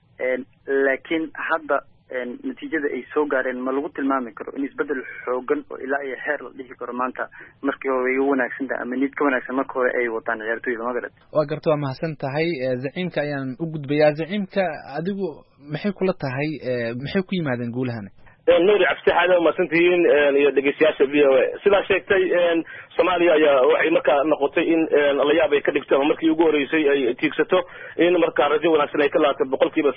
laakiin hadda natiijada ay soo gaareen ma lagu tilmaami karo in isbedel xoogan oo ilaa iyo heer la dhihi karo maanta markii hore ay wanaagsan tahay ama nid ka wanaagsan markii hore ay wataan ciyaartooyda magarat waa garto waa mahadsan tahay zaciimka ayaan u gudbayaa zaciimka adigu maxay kula tahay maxay ku yimaadeen guulahan nuuri cabditaxaad ma santiin iyo dhageystayaasha VOA sida sheegtay Soomaaliya ayaa waxay markaa noqotay in la yaab ay ka dhigto markii ugu horeysay ay tiigsato in markaa rajo wanaagsan ay ka laatay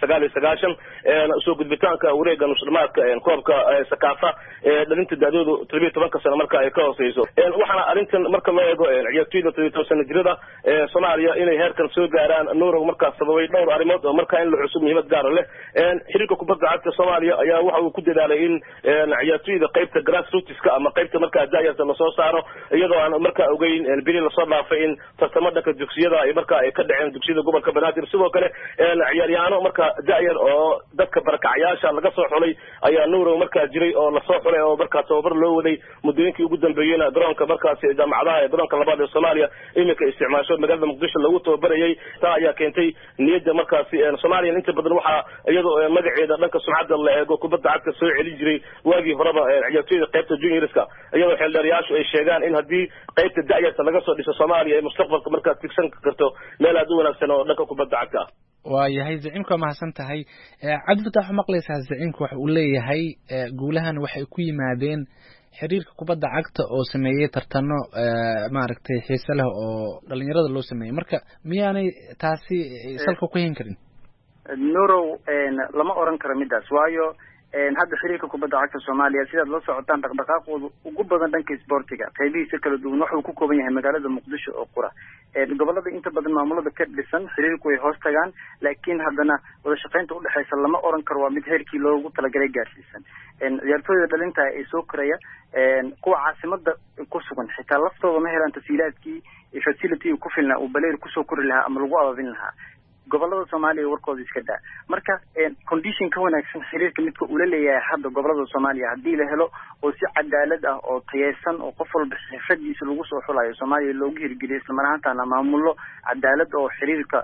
99% soo gudbitaanka wareegga nusramaadka koobka Sakafa dhalinta daadoodu 17 sano markaa ay ka hooseyso waxaana arintan marka loo eego ciyaartoyda 17 sano jirada Soomaaliya inay heerkan soo gaaraan nuuro markaa sababay dhowr arrimood oo markaa in la cusub muhiimad gaar leh xiriirka kubadda cagta Soomaaliya ayaa waxa uu ku dadaalay in ciyaartoyda qaybta grassroots-ka ama qaybta markaa daayarta la soo saaro iyadoo aan markaa ogeyn bili la soo dhaafay in tartamada dhanka dugsiyada ay markaa ay ka dhaceen dugsiyada gobolka Banaadir sidoo kale ciyaaryahanno markaa daayar oo dadka barakacayaasha laga soo xulay ayaa nuuro markaa jiray oo la soo xulay oo markaa tababar loo waday muddooyinkii ugu dambeeyayna garoonka markaas jaamacadaha ee garoonka labaad ee Soomaaliya iminka isticmaasho magaalada Muqdisho lagu tababarayay taa ayaa keentay niyadda markaas Soomaaliya inta badan waxa iyadoo magaceeda dhanka sumcadda la eego kubadda cagta soo celin jiray waagii horeba ciyaartoyda qaybta juniorska iyadoo xeeldheerayaashu ay sheegaan in haddii qaybta da'yarta laga soo dhiso Soomaaliya ay mustaqbalka markaa tigsan karto meel aad u wanaagsan oo dhanka kubadda cagta waa yahay zaciimka mahadsan tahay Cabdi Fataax maqlaysaa zaciimka waxa uu leeyahay guulahan waxay ku yimaadeen xiriirka kubadda cagta oo sameeyay tartano maaragtay xiiso leh oo dhalinyarada loo sameeyay marka miyaanay taasi salka ku hayn karin nuuro lama oran karo midaas waayo hadda xiriirka kubadda cagta Soomaaliya sidaad la socotaan dhaqdhaqaaqooda ugu badan dhanka isboortiga qaybihiisa kala duwan wuxuu ku kooban yahay magaalada Muqdisho oo qura gobolada inta badan maamulada ka dhisan xiriirku way hoos tagaan laakiin haddana wada shaqaynta u dhaxaysa lama oran karo waa mid heerkii loogu talagalay gaarsiisan ciyaartooyda dhalinta ay soo koraya kuwa caasimada ku sugan xitaa laftooda ma helaan tasiilaadkii facility ku filnaa uu baleer ku soo kori lahaa ama lagu ababin lahaa gobolada Soomaaliya warkooda iska daa marka condition ka wanaagsan xiriirka midka uu leeyahay hadda gobolada Soomaaliya hadii la helo oo si cadaalad ah oo tayeysan oo qof walba xirfadiisa lagu soo xulayo Soomaaliya loogu hirgeliyo isla markaana maamulo cadaalad oo xiriirka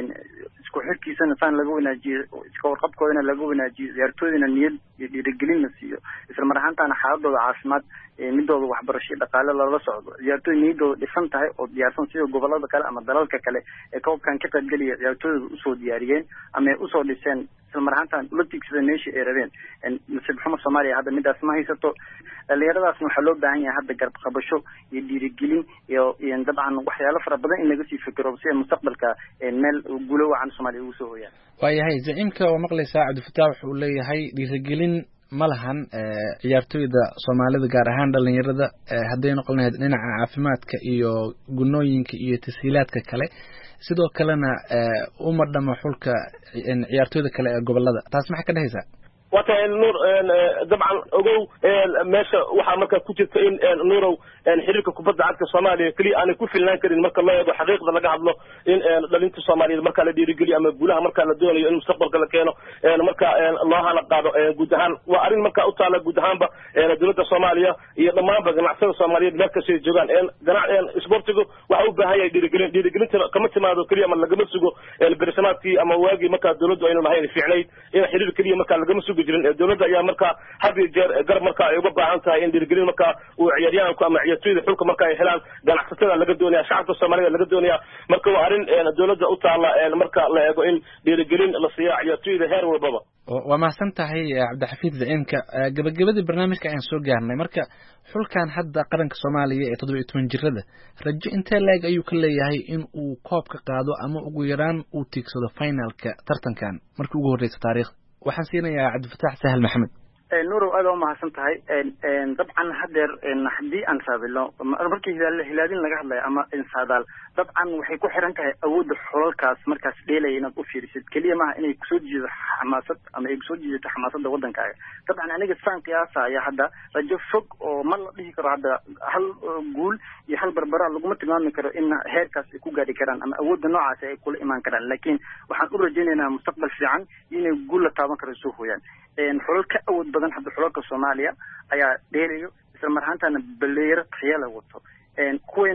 isku xirkiisana saan laga wanaajiyo iska warqabkoodana laga wanaajiyo ciyaartoydana niyad iyo dhiirigelin la siiyo isla markaana xaaladooda caafimaad midooda waxbarasho dhaqaale la socdo ciyaartoy niyadooda dhisan tahay oo diyaarsan sida gobolada kale ama dalalka kale ee koobkan ka qayb galaya ciyaartoyda u soo diyaariyeen ama ay u soo dhiseen isla markaana la tiigsada meeshii ay rabeen nasiib xumo Soomaaliya hadda midaas ma haysato dhalinyaradaas waxaa loo baahan yahay hadda garab qabasho iyo dhiirigelin iyo dabcan waxyaalo fara badan in laga sii fikiro si mustaqbalka meel guulo wacan Soomaaliya ugu soo hooyaan waayahay zaciimka oo maqlaysaa Cabdi Fataax wuxuu leeyahay dhiirigelin malahan ciyaartoyda Soomaalida gaar ahaan dhalinyarada haday noqon lahayd dhinaca caafimaadka iyo gunooyinka iyo tasiilaadka kale sidoo kalena uma dhama xulka ciyaartoyda kale ee gobolada taas maxay ka dhahaysaa wata nuur dabcan ogow meesha waxa markaa ku jirta in nuurow xiriirka kubadda cagta Soomaaliya kaliya aan ku filnaan karin marka loo eego xaqiiqda laga hadlo in dhalinta Soomaaliyeed marka la dhiirigeliyo ama guulaha marka la doonayo in mustaqbalka la keeno marka loo hala qaado guud ahaan waa arin marka u taala guud ahaanba dawladda Soomaaliya iyo dhamaanba ganacsatada Soomaaliyeed meel kasta joogaan isboortigu waxa uu baahan yahay dhiirigelinta kama timaado kaliya ama lagama sugo bersamaadkii ama waagi marka dawladdu aynu lahayn fiicnayd in xiriir kaliya marka lagama sugo jirin dawladda ayaa marka had iyo jeer garab marka ay uga baahan tahay in dhiirigelin marka uu ciyaaryahanku ama ciyaartoyda xulka marka ay helaan ganacsatada laga doonaya shacabka Soomaaliyeed laga doonaya marka waa arin dawladda u taala marka la eego in dhiirigelin la siiyo ciyaartoyda heer walbaba waa mahadsan tahay Cabdixafiid zaciimka gabagabadii barnaamijka aan soo gaarnay marka xulkan hadda qaranka Soomaaliya ee 17 jirada rajo intee leeg ayuu ka leeyahay in uu koobka qaado ama ugu yaraan uu tiigsado finalka tartankan markii ugu horeysay taariikhda waxaan siinayaa Cabdi Fataax Sahal Maxamed nuuro aad u mahadsan tahay dabcan hadeer hadii aan saabilo markii hilaadin laga hadlayo ama insaadaal dabcan waxay ku xiran tahay awoodda xulalkaas markaas dheelaya inaad u fiirisid kaliya maaha inay kusoo jiido xamaasad ama ay kusoo jiidato xamaasadda waddankaaga dabcan aniga saan qiyaasaya hadda rajo fog oo ma la dhihi karo hadda hal guul iyo hal barbara laguma tilmaami karo in heerkaas ay ku gaari karaan ama awoodda noocaas ay kula imaan karaan laakiin waxaan u rajaynaynaa mustaqbal fiican inay guul la taaban karo soo hooyaan xulal ka awood badan hadda xulalka Soomaaliya ayaa dheerayo isla marhaantana baleero qiyaala wato kuweena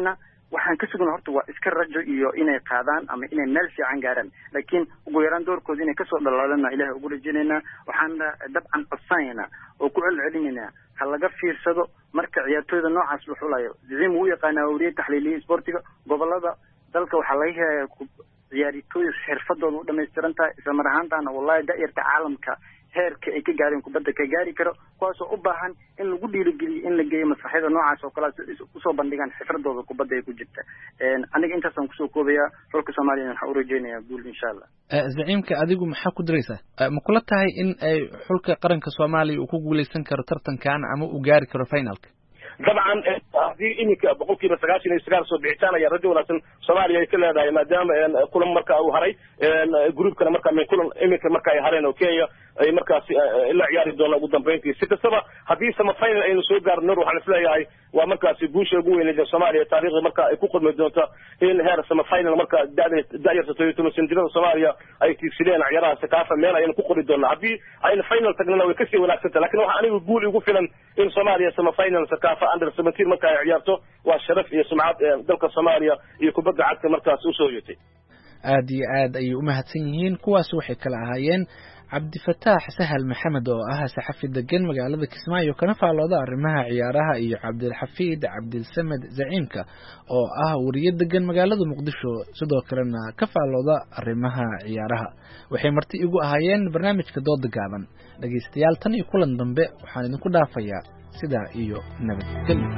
waxaan ka sugna horta waa iska rajo iyo inay qaadaan ama inay meel fiican gaaraan laakiin ugu yaraan doorkooda inay kasoo dhalaalana ilaah ugu rajaynaynaa waxaan dabcan codsanaynaa oo ku celcelinaynaa ha laga fiirsado marka ciyaartooyda noocaas la xulayo zim uu yaqaanaa wariye taxliiliye sportiga gobolada dalka waxaa laga helayaa ciyaartooy xirfadooda u dhamaystiran tahay isla mar ahaantaana wallahi da'yarta caalamka heerka ay ka gaareen kubadda ka gaari karo kuwaasoo u baahan in lagu dhiirigeliyo in la geeyo masaxyada noocaas oo kale usoo bandhigaan xifradooda kubadda ay ku jirta aniga intaasaan kusoo koobayaa xulka soomaaliya waxaan u rajaynayaa guul insha allah zaciimka adigu maxaa ku diraysaa ma kula tahay in ay xulka qaranka soomaaliya uu ku guuleysan karo tartankan ama uu gaari karo finalka dabcan haddii iminka 99% soo bixitaan ayaa rajo wanaagsan Soomaaliya ay ka leedahay maadaama kulan marka uu haray groupkana marka min kulan iminka marka ay hareen oo Kenya ay markaas la ciyaari doona ugu dambeyntii si kastaba haddii sama final ay soo gaarno waxaan isleeyahay waa markaas guusha ugu weyn ee Soomaaliya taariikhda marka ay ku qodmi doonto in heer sama final marka daayirta sanadada Soomaaliya ay tiigsadeen ciyaaraha sakaafa meel ay ku qori doona haddii ay final tagnana way ka sii wanaagsan laakiin waxa anigu guul ugu filan in Soomaaliya sama final sakaafa under 17 marka ay ciyaarto waa sharaf iyo sumcad dalka Soomaaliya iyo kubadda cagta markaas u soo yeetay aad iyo aad ay u mahadsan yihiin kuwaas waxay kala ahaayeen cabdifataax sahal maxamed oo ah saxafi degan magaalada Kismaayo kana faalooda arrimaha ciyaaraha iyo cabdilxafiid cabdilsamed zaciimka oo ah wariye degan magaalada Muqdisho sidoo kalena ka faalooda arrimaha ciyaaraha waxay marti igu ahaayeen barnaamijka Dooda Gaaban dhageystayaal tan iyo kulan dambe waxaan idinku dhaafayaa sidaa iyo nabadgelyo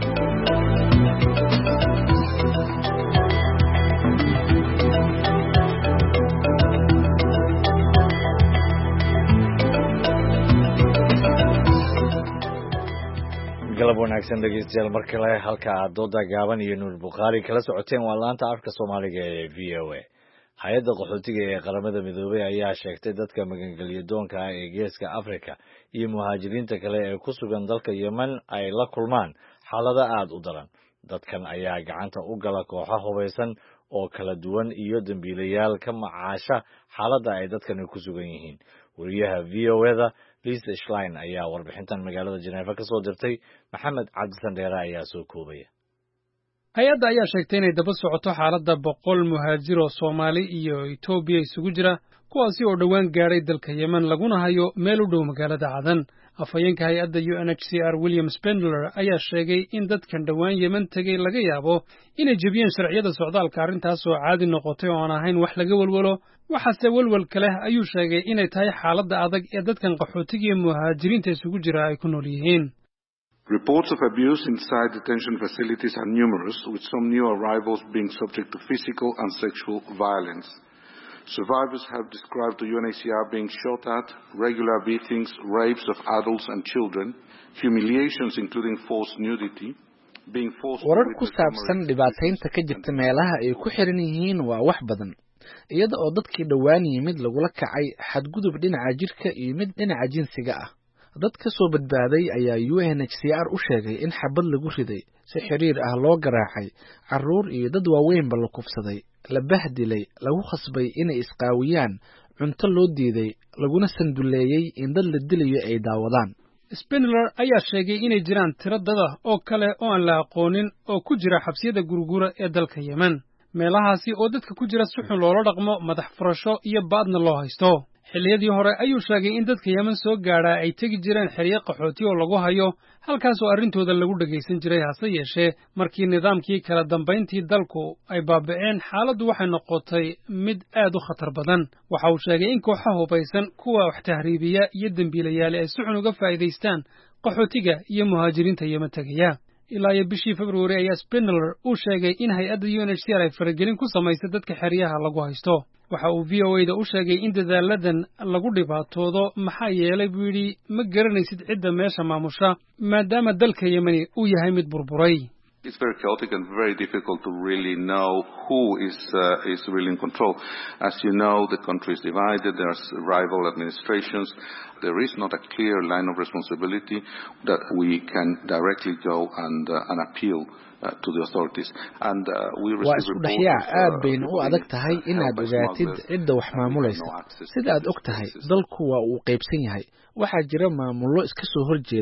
galab wanaagsan dhegeystayaal mar kale halka aad Dooda Gaaban iyo Nuur Bukhari kala socoteen waa laanta afka Soomaaliga ee VOA hay'adda qaxootiga ee qaramada midoobay ayaa sheegtay dadka magangelyo doonka ah ee geeska Afrika iyo muhaajiriinta kale ee ku sugan dalka Yemen ay la kulmaan xaalado aad u daran dadkan ayaa gacanta u gala kooxo hubeysan oo kala duwan iyo dambiilayaal ka macaasha xaaladda ay dadkani ku sugan yihiin wariyaha VOA-da Lisa Schlein ayaa warbixintan magaalada Geneva ka soo dirtay Maxamed Cabdi Dheere ayaa soo koobaya hay'adda ayaa sheegtay inay daba socoto xaaladda 100 muhaajir oo Soomaali iyo Itoobiya isugu jira kuwaasi oo dhawaan gaaray dalka Yemen laguna hayo meel u dhow magaalada Cadan afhayeenka hay'adda UNHCR William Spindler ayaa sheegay in dadkan dhawaan Yemen tagay laga yaabo inay jabiyeen sharciyada socdaalka arrintaas oo caadi noqotay oo aan ahayn wax laga walwalo waxaase walwal kale ayuu sheegay inay tahay xaaladda adag ee dadkan qaxootiga iyo muhaajiriinta isugu jira ay ku nool yihiin Reports of abuse inside detention facilities are numerous, with some new arrivals being subject to physical and sexual violence. Survivors have described the UNHCR being shot at, regular beatings, rapes of adults and children, humiliations including forced nudity, being forced warar ku saabsan dhibaataynta ka jirta meelaha ay ku xiran yihiin waa wax badan iyada oo dadkii dhawaan yimid lagula kacay xadgudub dhinaca jirka iyo mid dhinaca jinsiga ah dad ka soo badbaaday ayaa UNHCR u sheegay in xabad lagu riday si xiriir ah loo garaacay caruur iyo dad waaweynba la kufsaday la bahdilay lagu khasbay inay isqaawiyaan cunto loo diiday laguna sanduleeyay in dad la dilayo ay daawadaan Spindler ayaa sheegay inay jiraan tiro dad ah oo kale oo aan la aqoonin oo ku jira xabsiyada gurgura ee dalka Yemen meelahaasi oo dadka ku jira si xun loola dhaqmo madax furasho iyo baadna loo haysto xilliyadii hore ayuu sheegay in dadka Yemen soo gaadha ay tagi jireen xiriir qaxooti oo lagu hayo halkaas oo arrintooda lagu dhageysan jiray hase yeeshee markii nidaamkii kala dambeyntii dalku ay baaba'een xaaladdu waxay noqotay mid aad u khatar badan waxa uu sheegay in kooxaha hubeysan kuwa wax tahriibiya iyo dambiilayaal ay si xun uga faa'iideystaan qaxootiga iyo muhaajiriinta Yemen tagaya ilaa iyo bishii February ayaa Spindler uu sheegay in hay'adda UNHCR ay faragelin ku samaysay dadka xeryaha lagu haysto waxa uu VOA-da u sheegay in dadaaladan lagu dhibaatoodo maxaa yeelay buu yidhi ma garanaysid cidda meesha maamusha maadaama dalka Yemeni uu yahay mid burburay It's very chaotic and very difficult to really know who is really in control. As you know, the country is divided. There's rival administrations. There is not a clear line of responsibility that we can directly go and appeal to the authorities. And we receive reports. aad bayna u adag tahay inaad ogaatid cidda wax maamulaysa. Sida aad og tahay, dalku waa uu qaybsan yahay. Waxaa jira maamullo iska soo horjeeda.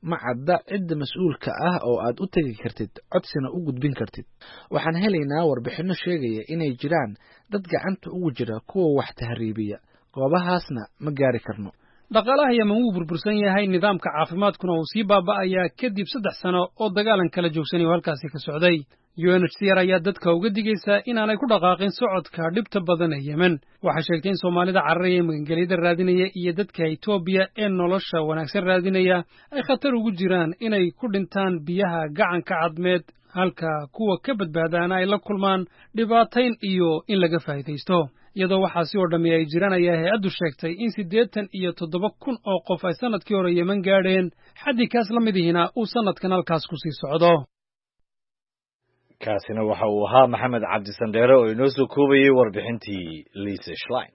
ma cadda cidda mas-uulka ah oo aad u tegi kartid codsina u gudbin kartid. waxaan helaynaa warbixinno sheegaya inay jiraan dad gacanta ugu jira kuwa wax tahriibiya, goobahaasna ma gaari karno. dhaqaalaha yemen wuu burbursan yahay, nidaamka caafimaadkuna uu sii baaba'ayaa kadib 3 sano oo dagaalan kala joogsanay oo halkaasi ka socday. UNHCR ayaa dadka uga digaysaa inaanay ku dhaqaaqin socodka dhibta badan ee Yemen. waxay sheegtay in Soomaalida cararaya ee magangeliyada raadinaya iyo dadka Itoobiya ee nolosha wanaagsan raadinaya ay khatar ugu jiraan inay ku dhintaan biyaha gacanka cadmeed, halka kuwa ka badbaadaana ay la kulmaan dhibaatayn iyo in laga faa'iidaysto. iyadoo waxaasi oo dhammi ay jiraan ayaa hay-addu sheegtay in 87,000 oo qof ay sanadkii hore Yemen gaadheen, xaddigaas la mid ihina uu sanadkan halkaas ku sii socdo. kaasina waxa uu ahaa maxamed cabdi sandheere oo inoo soo koobayay warbixintii Lisa Schlein.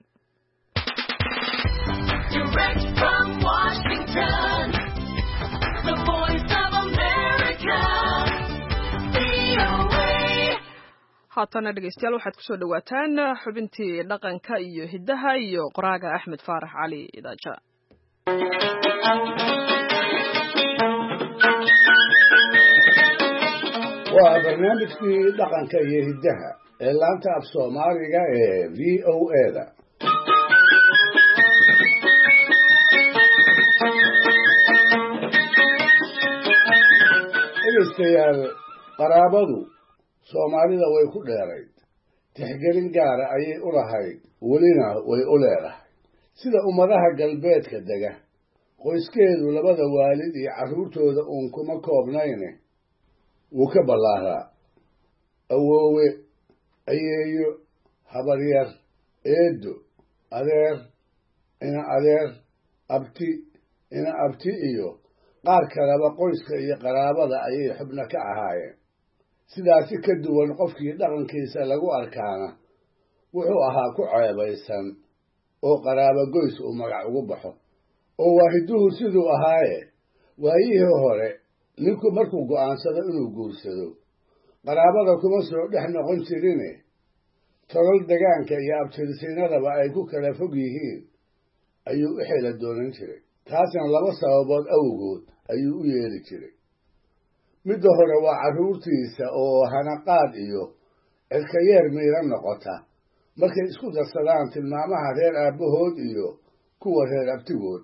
haatana dhegeystayaal waxaad ku soo dhawaataan xubintii dhaqanka iyo hiddaha iyo qoraaga Axmed Faarax Cali Idaaja. waa barnaamijkii dhaqanka iyo hiddaha ee laanta af Soomaaliga ee VOA-da. dhegeystayaal, qaraabadu Soomaalida way ku dheerayd, tixgelin gaara ayay u lahayd, welina way u leedahay. sida ummadaha galbeedka dega, qoyskeedu labada waalid iyo carruurtooda uun kuma koobnayne wuu ka ballaaraa. awoowe, ayeeyo, habaryar, eedo, adeer, ina adeer, abti, ina abti iyo qaar kaleba qoyska iyo qaraabada ayay xubno ka ahaayeen. sidaasi ka duwan qofkii dhaqankiisa lagu arkaana wuxuu ahaa ku ceebaysan oo qaraabo goys uu magac ugu baxo. oo waahiduhu siduu ahaaye, waayihii hore ninku markuu go'aansado inuu guursado, qaraabada kuma soo dhex noqon jirine tolol degaanka iyo abtirsiinadaba ay ku kala fog yihiin ayuu u xeela doonan jiray. taasna 2 sababood awgood ayuu u yeeli jiray. midda hore waa carruurtiisa oo hanaqaad iyo cirkayeer miiran noqota markay isku darsadaan tilmaamaha reer aabbahood iyo kuwa reer abtigood.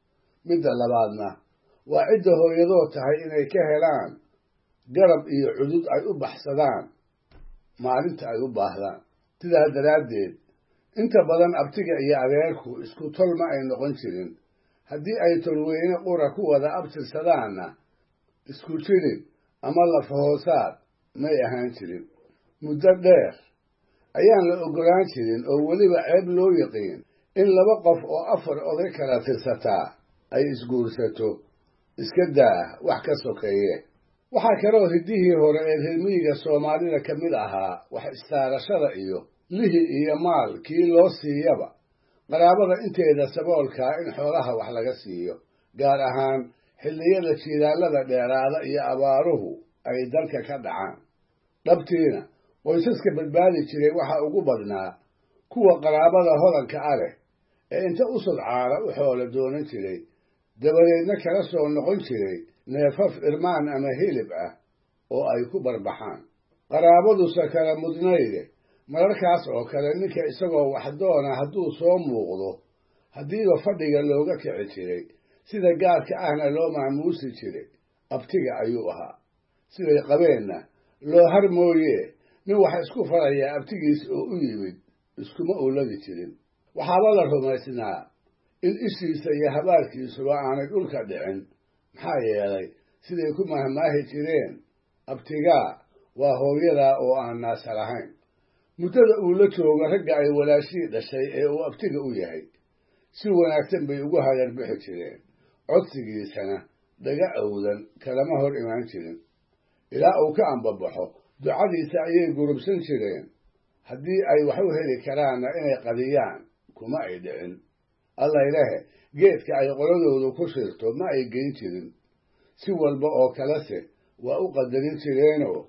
midda labaadna waa cidda hooyadoo tahay inay ka helaan garab iyo cudud ay u baxsadaan maalinta ay u baahdaan. sidaa daraaddeed inta badan abtiga iyo adeerku isku tol ma ay noqon jirin. haddii ay tolweyne qura ku wada abtirsadaanna isku jirin ama lafahoosaad may ahaan jirin. muddo dheer ayaan la ogolaan jirin oo weliba ceeb loo yaqiin in 2 qof oo 4 oday kala tirsataa ay isguursato, iska daa wax ka sokeeye. waxaa kaloo hiddihii hore ee reer miyiga Soomaalida ka mid ahaa wax istaarashada iyo lihi iyo maal kii loo siiyaba qaraabada inteeda saboolkaa in xoolaha wax laga siiyo, gaar ahaan xilliyada jiilaalada dheeraada iyo abaaruhu ay dalka ka dhacaan. dhabtiina qoysaska badbaadi jiray waxaa ugu badnaa kuwa qaraabada hodanka ah leh ee inta u sodcaala u xoolo doonan jiray, dabadeedna kala soo noqon jiray neefaf irmaan ama hilib ah oo ay ku barbaxaan. qaraabaduse kala mudnayde mararkaas oo kale ninka isagoo wax doona hadduu soo muuqdo, haddiiba fadhiga looga kici jiray, sida gaarka ahna loo maamuusi jiray, abtiga ayuu ahaa. siday qabeenna loo har mooye nin wax isku farayaa abtigiis oo u yimid iskuma ooladi jirin. waxaaba la rumaysnaa in ishiisa iyo habaarkiisuba aanay dhulka dhicin. maxaa yeelay siday ku mahmaahi jireen, abtigaa waa hooyadaa oo aan naasa lahayn. muddada uu la joogo ragga ay walaashii dhashay ee uu abtiga u yahay, si wanaagsan bay ugu hagar bixi jireen. codsigiisana dhaga awdan kalama hor imaan jirin. ilaa uu ka ambabaxo ducadiisa ayay gurubsan jireen. haddii ay wax u heli karaanna inay qadiyaan kuma ay dhicin. allailehe geedka ay qoladoodu ku shirto ma ay geyn jirin. si walba oo kalese waa u qadarin jireenoo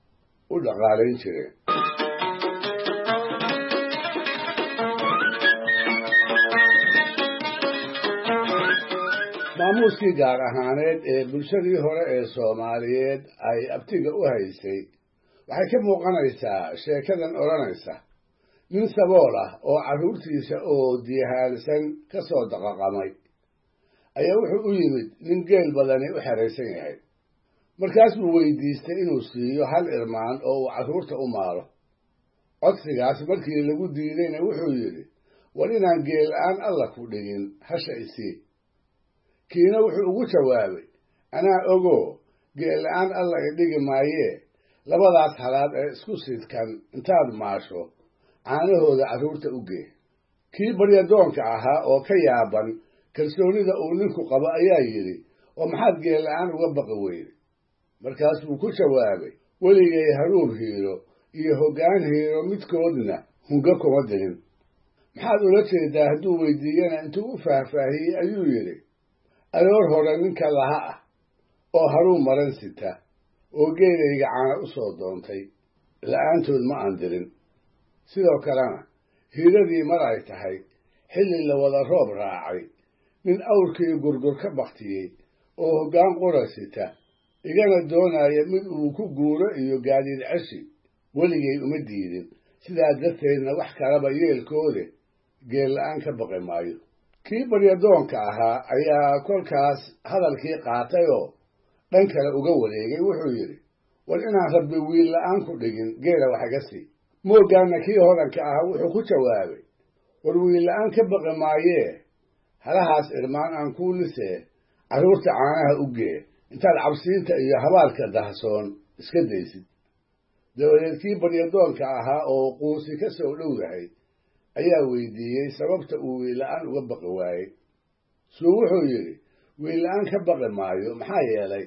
u dhaqaalayn jireen. maamuuskii gaar ahaaneed ee bulshadii hore ee Soomaaliyeed ay abtiga u haysay waxay ka muuqanaysaa sheekadan odhanaysa nin sabool ah oo carruurtiisa oo diyahaansan ka soo daqaqamay ayaa wuxuu u yimid nin geel badani u xeraysan yahay markaas buu weydiistay inuu siiyo hal irmaan oo uu carruurta u maalo codsigaas markii lagu diidayna wuxuu yidhi war inaan geel la'aan alla ku dhigin hasha isii kiina wuxuu ugu jawaabay anaa ogoo geel la'aan alla i dhigi maayee labadaas halaad ee isku sidkan intaad maasho caanahooda carruurta u gee kii baryadoonka ahaa oo ka yaaban kalsoonida uu ninku qabo ayaa yidhi oo maxaad geel la'aan uga baqi weyday markaasuu ku jawaabay weligay haruur hiiro iyo hoggaan hiiro midkoodna hunga kuma dirin maxaad ula jeedaa hadduu weydiiyana intuu u faahfaahiyey ayuu yidhi aroor hore ninka laha ah oo haruun maran sita oo geelayga caana u soo doontay la'aantood ma aan dirin sidoo kalena hiiradii mar ay tahay xilli la wada roob raacay nin awrkii gurgur ka baktiyey oo hoggaan qura sita igana doonaya mid uu ku guuro iyo gaadiid ceshi weligay uma diidin sidaa darteedna wax kalaba yeelkoode geel la'aan ka baqi maayo kii baryadoonka ahaa ayaa kolkaas hadalkii qaatayoo dhan kale uga wareegay wuxuu yidhi war inaan rabbi wiil la'aan ku dhigin geela wax iga sii mooggaanna kii hodanka ahaa wuxuu ku jawaabay war wiil la'aan ka baqi maayee halahaas irmaan aan kuu lisee carruurta caanaha u gee intaad cabsiinta iyo habaalka dahsoon iska daysid dabadeed kii baryadoonka ahaa oo quusi ka soo dhowdahay ayaa weydiiyey sababta uu wiilla'aan uga baqi waayey suu wuxuu yidhi wiilla'aan ka baqi maayo maxaa yeelay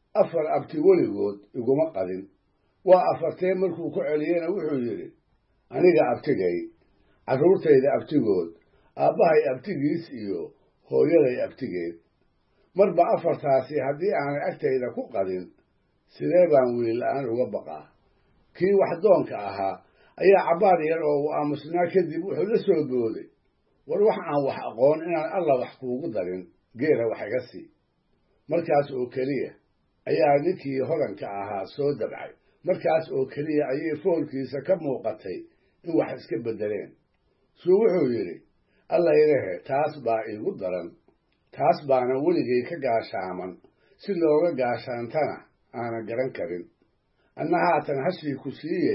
4 abti weligood iguma qadin waa 4tee markuu ku celiyena wuxuu yidhi aniga abtigay carruurtayda abtigood aabbahay abtigiis iyo hooyaday abtigeed marba 4taasi haddii aanay agtayda ku qadin sidee baan wiilla'aan uga baqaa kii waxdoonka ahaa ayaa cabbaar yar oo uu aamusnaa kadib wuxuu la soo booday war wax aan wax aqoon inaan alla wax kuugu darin geela wax iga sii markaas oo keliya ayaa ninkii hodanka ahaa soo dabcay markaas oo keliya ayay foolkiisa ka muuqatay in wax iska beddeleen suu wuxuu yidhi alla ilahe taas baa iigu daran taas baana weligay ka gaashaaman si looga gaashaantana aanan garan karin anna haatan hashii ku siiye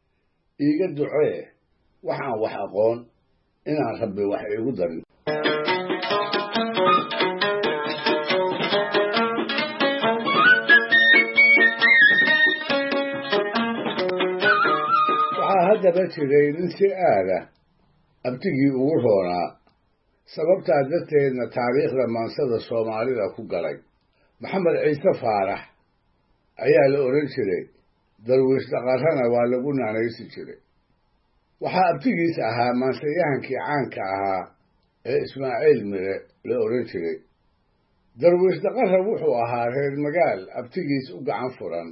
iiga ducee waxaan wax aqoon inaan rabbi wax iigu darin waxaa haddaba jiray nin si aada abtigii ugu roonaa sababtaa darteedna taariikhda maansada soomaalida ku galay maxamed ciise faarax ayaa la odhan jiray darwiish dhaqarrana waa lagu naanaysi jiray waxaa abtigiis ahaa maansayahankii caanka ahaa ee ismaaciil mire la odhan jiray darwiish dhaqarra wuxuu ahaa reer magaal abtigiis u gacan furan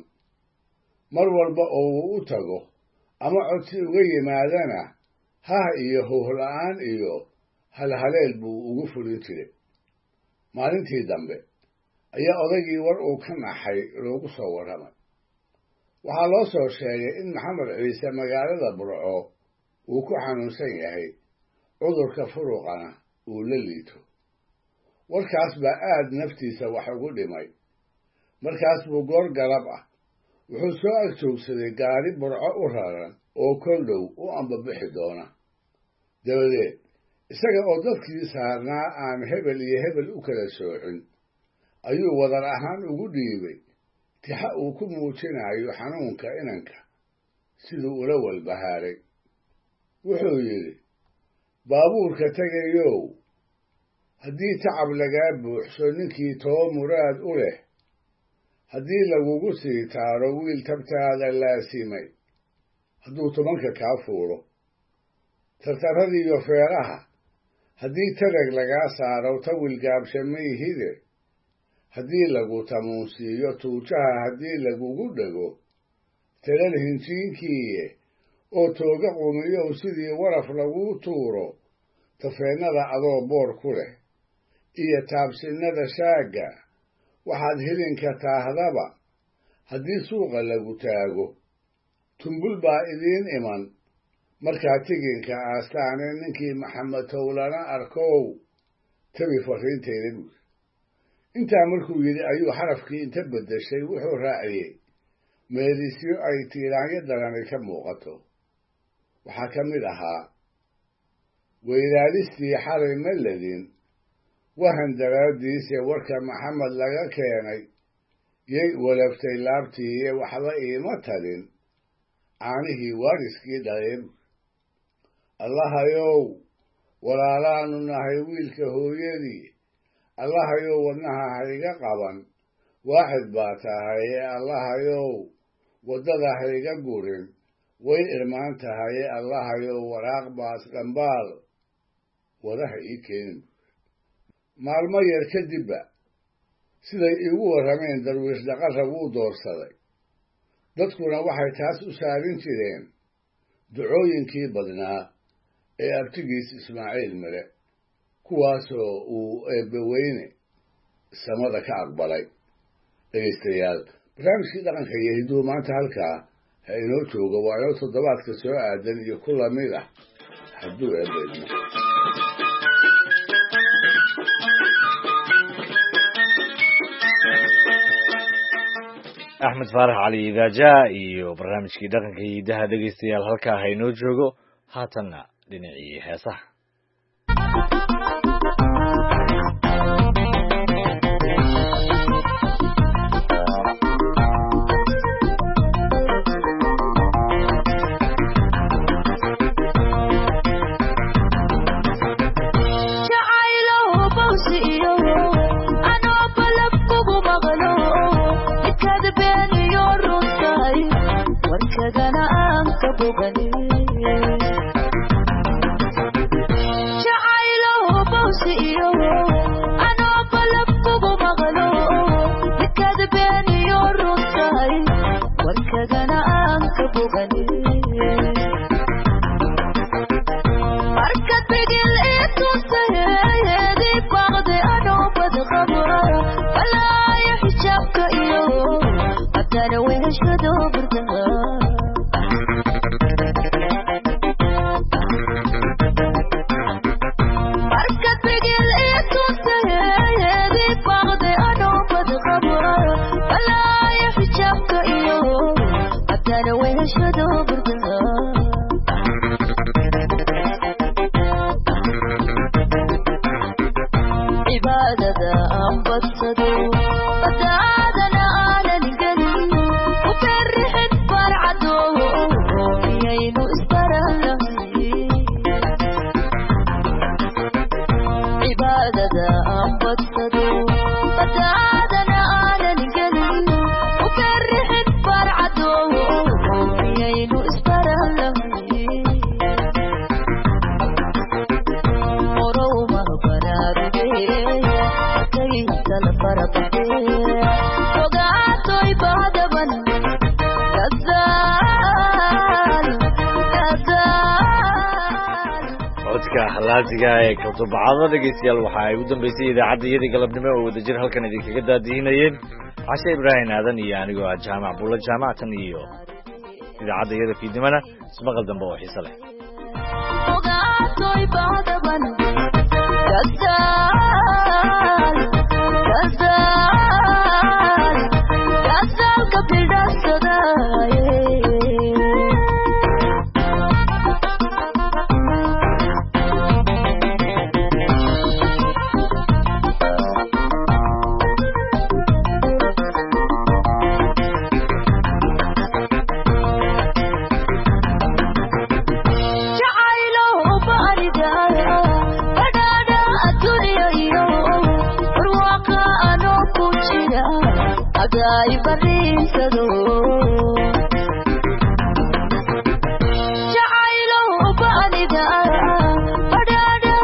mar walba oo uu u tago ama codsi uga yimaadana hah iyo huuhla'aan iyo halhaleel buu ugu fulin jiray maalintii dambe ayaa odaygii war uu ka naxay loogu soo warramay waxaa loo soo sheegay in maxamed ciise magaalada burco uu ku xanuunsan yahay cudurka furuqana uu la liito warkaas baa aad naftiisa wax ugu dhimay markaas buu goor galab ah wuxuu soo ag joogsaday gaari burco u raran oo kol dhow u ambabixi doona dabadeed isaga oo dadkii saarnaa aan hebel iyo hebel u kala soocin ayuu wadar ahaan ugu dhiibay tixa uu ku muujinayo xanuunka inanka siduu ula walbahaaray wuxuu yidhi baabuurka tegayow haddii tacab lagaa buuxso ninkii too muraad u leh haddii lagugu sii taaro wiil tabtaada laasimay hadduu 10 kaa fuulo tartarradiiyo feeraha haddii tarag lagaa saaro tawil gaabshamayhide haddii lagu tamuunsiiyo tuujaha haddii lagugu dhego talal hinjiinkiiye oo tooga qumiyow sidii waraf laguu tuuro tafeennada adoo boor ku leh iyo taabsinnada shaagga waxaad hilinka taahdaba haddii suuqa lagu taago tumbul baa idiin iman markaa tiginka aastaane ninkii maxamed towlana arkow tabi farriintayda buuri intaa markuu yidhi ayuu xarafkii inta beddeshay wuxuu raaciyey meelisyo ay tiiraanyo darani ka muuqato waxaa ka mid ahaa weylaalistii xalay ma ledin wahan daraaddiise warka maxamed laga keenay yay walaftay laabtiiye waxba iima talin caanihii waariskii dhaleen allahayow walaalaanu nahay wiilka hooyadii allahayow wadnaha hayga qaban waaxid baa tahaye allahayow waddada hayga gurin way irmaan tahaye allahayow waraaq baas dhambaal wadaha ii keenin maalmo yar kadibba siday iigu warrameen darwiish dhaqarra wuu doorsaday dadkuna waxay taas u saarin jireen ducooyinkii badnaa ee abtigiis ismaaciil mire kuwaasoo uu eebbaweyne samada ka aqbalay dhegaystayaal barnaamijkii dhaqanka iyo hidduu maanta halkaa ha inoo joogo waa inoo toddobaadka soo aadan iyo ku lamid ah hadduu eebbeedmo axmed faarax cali idaaja iyo barnaamijkii dhaqanka iyo hiddaha dhegaystayaal halkaa ha inoo joogo haatanna dhinacii heesaha ee kutubacada dhegeystayaal waxa ay u dambeysay idaacadda iyada galabnimo oo wadajir halkan idinkaga daadihinayeen cashe ibraahim aadan iyo anigoo ah jaamac buulla jaamactan iyo idaacadda iyada fiidnimana ismaqal dambe oo xiise leh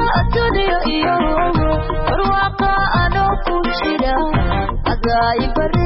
Bye.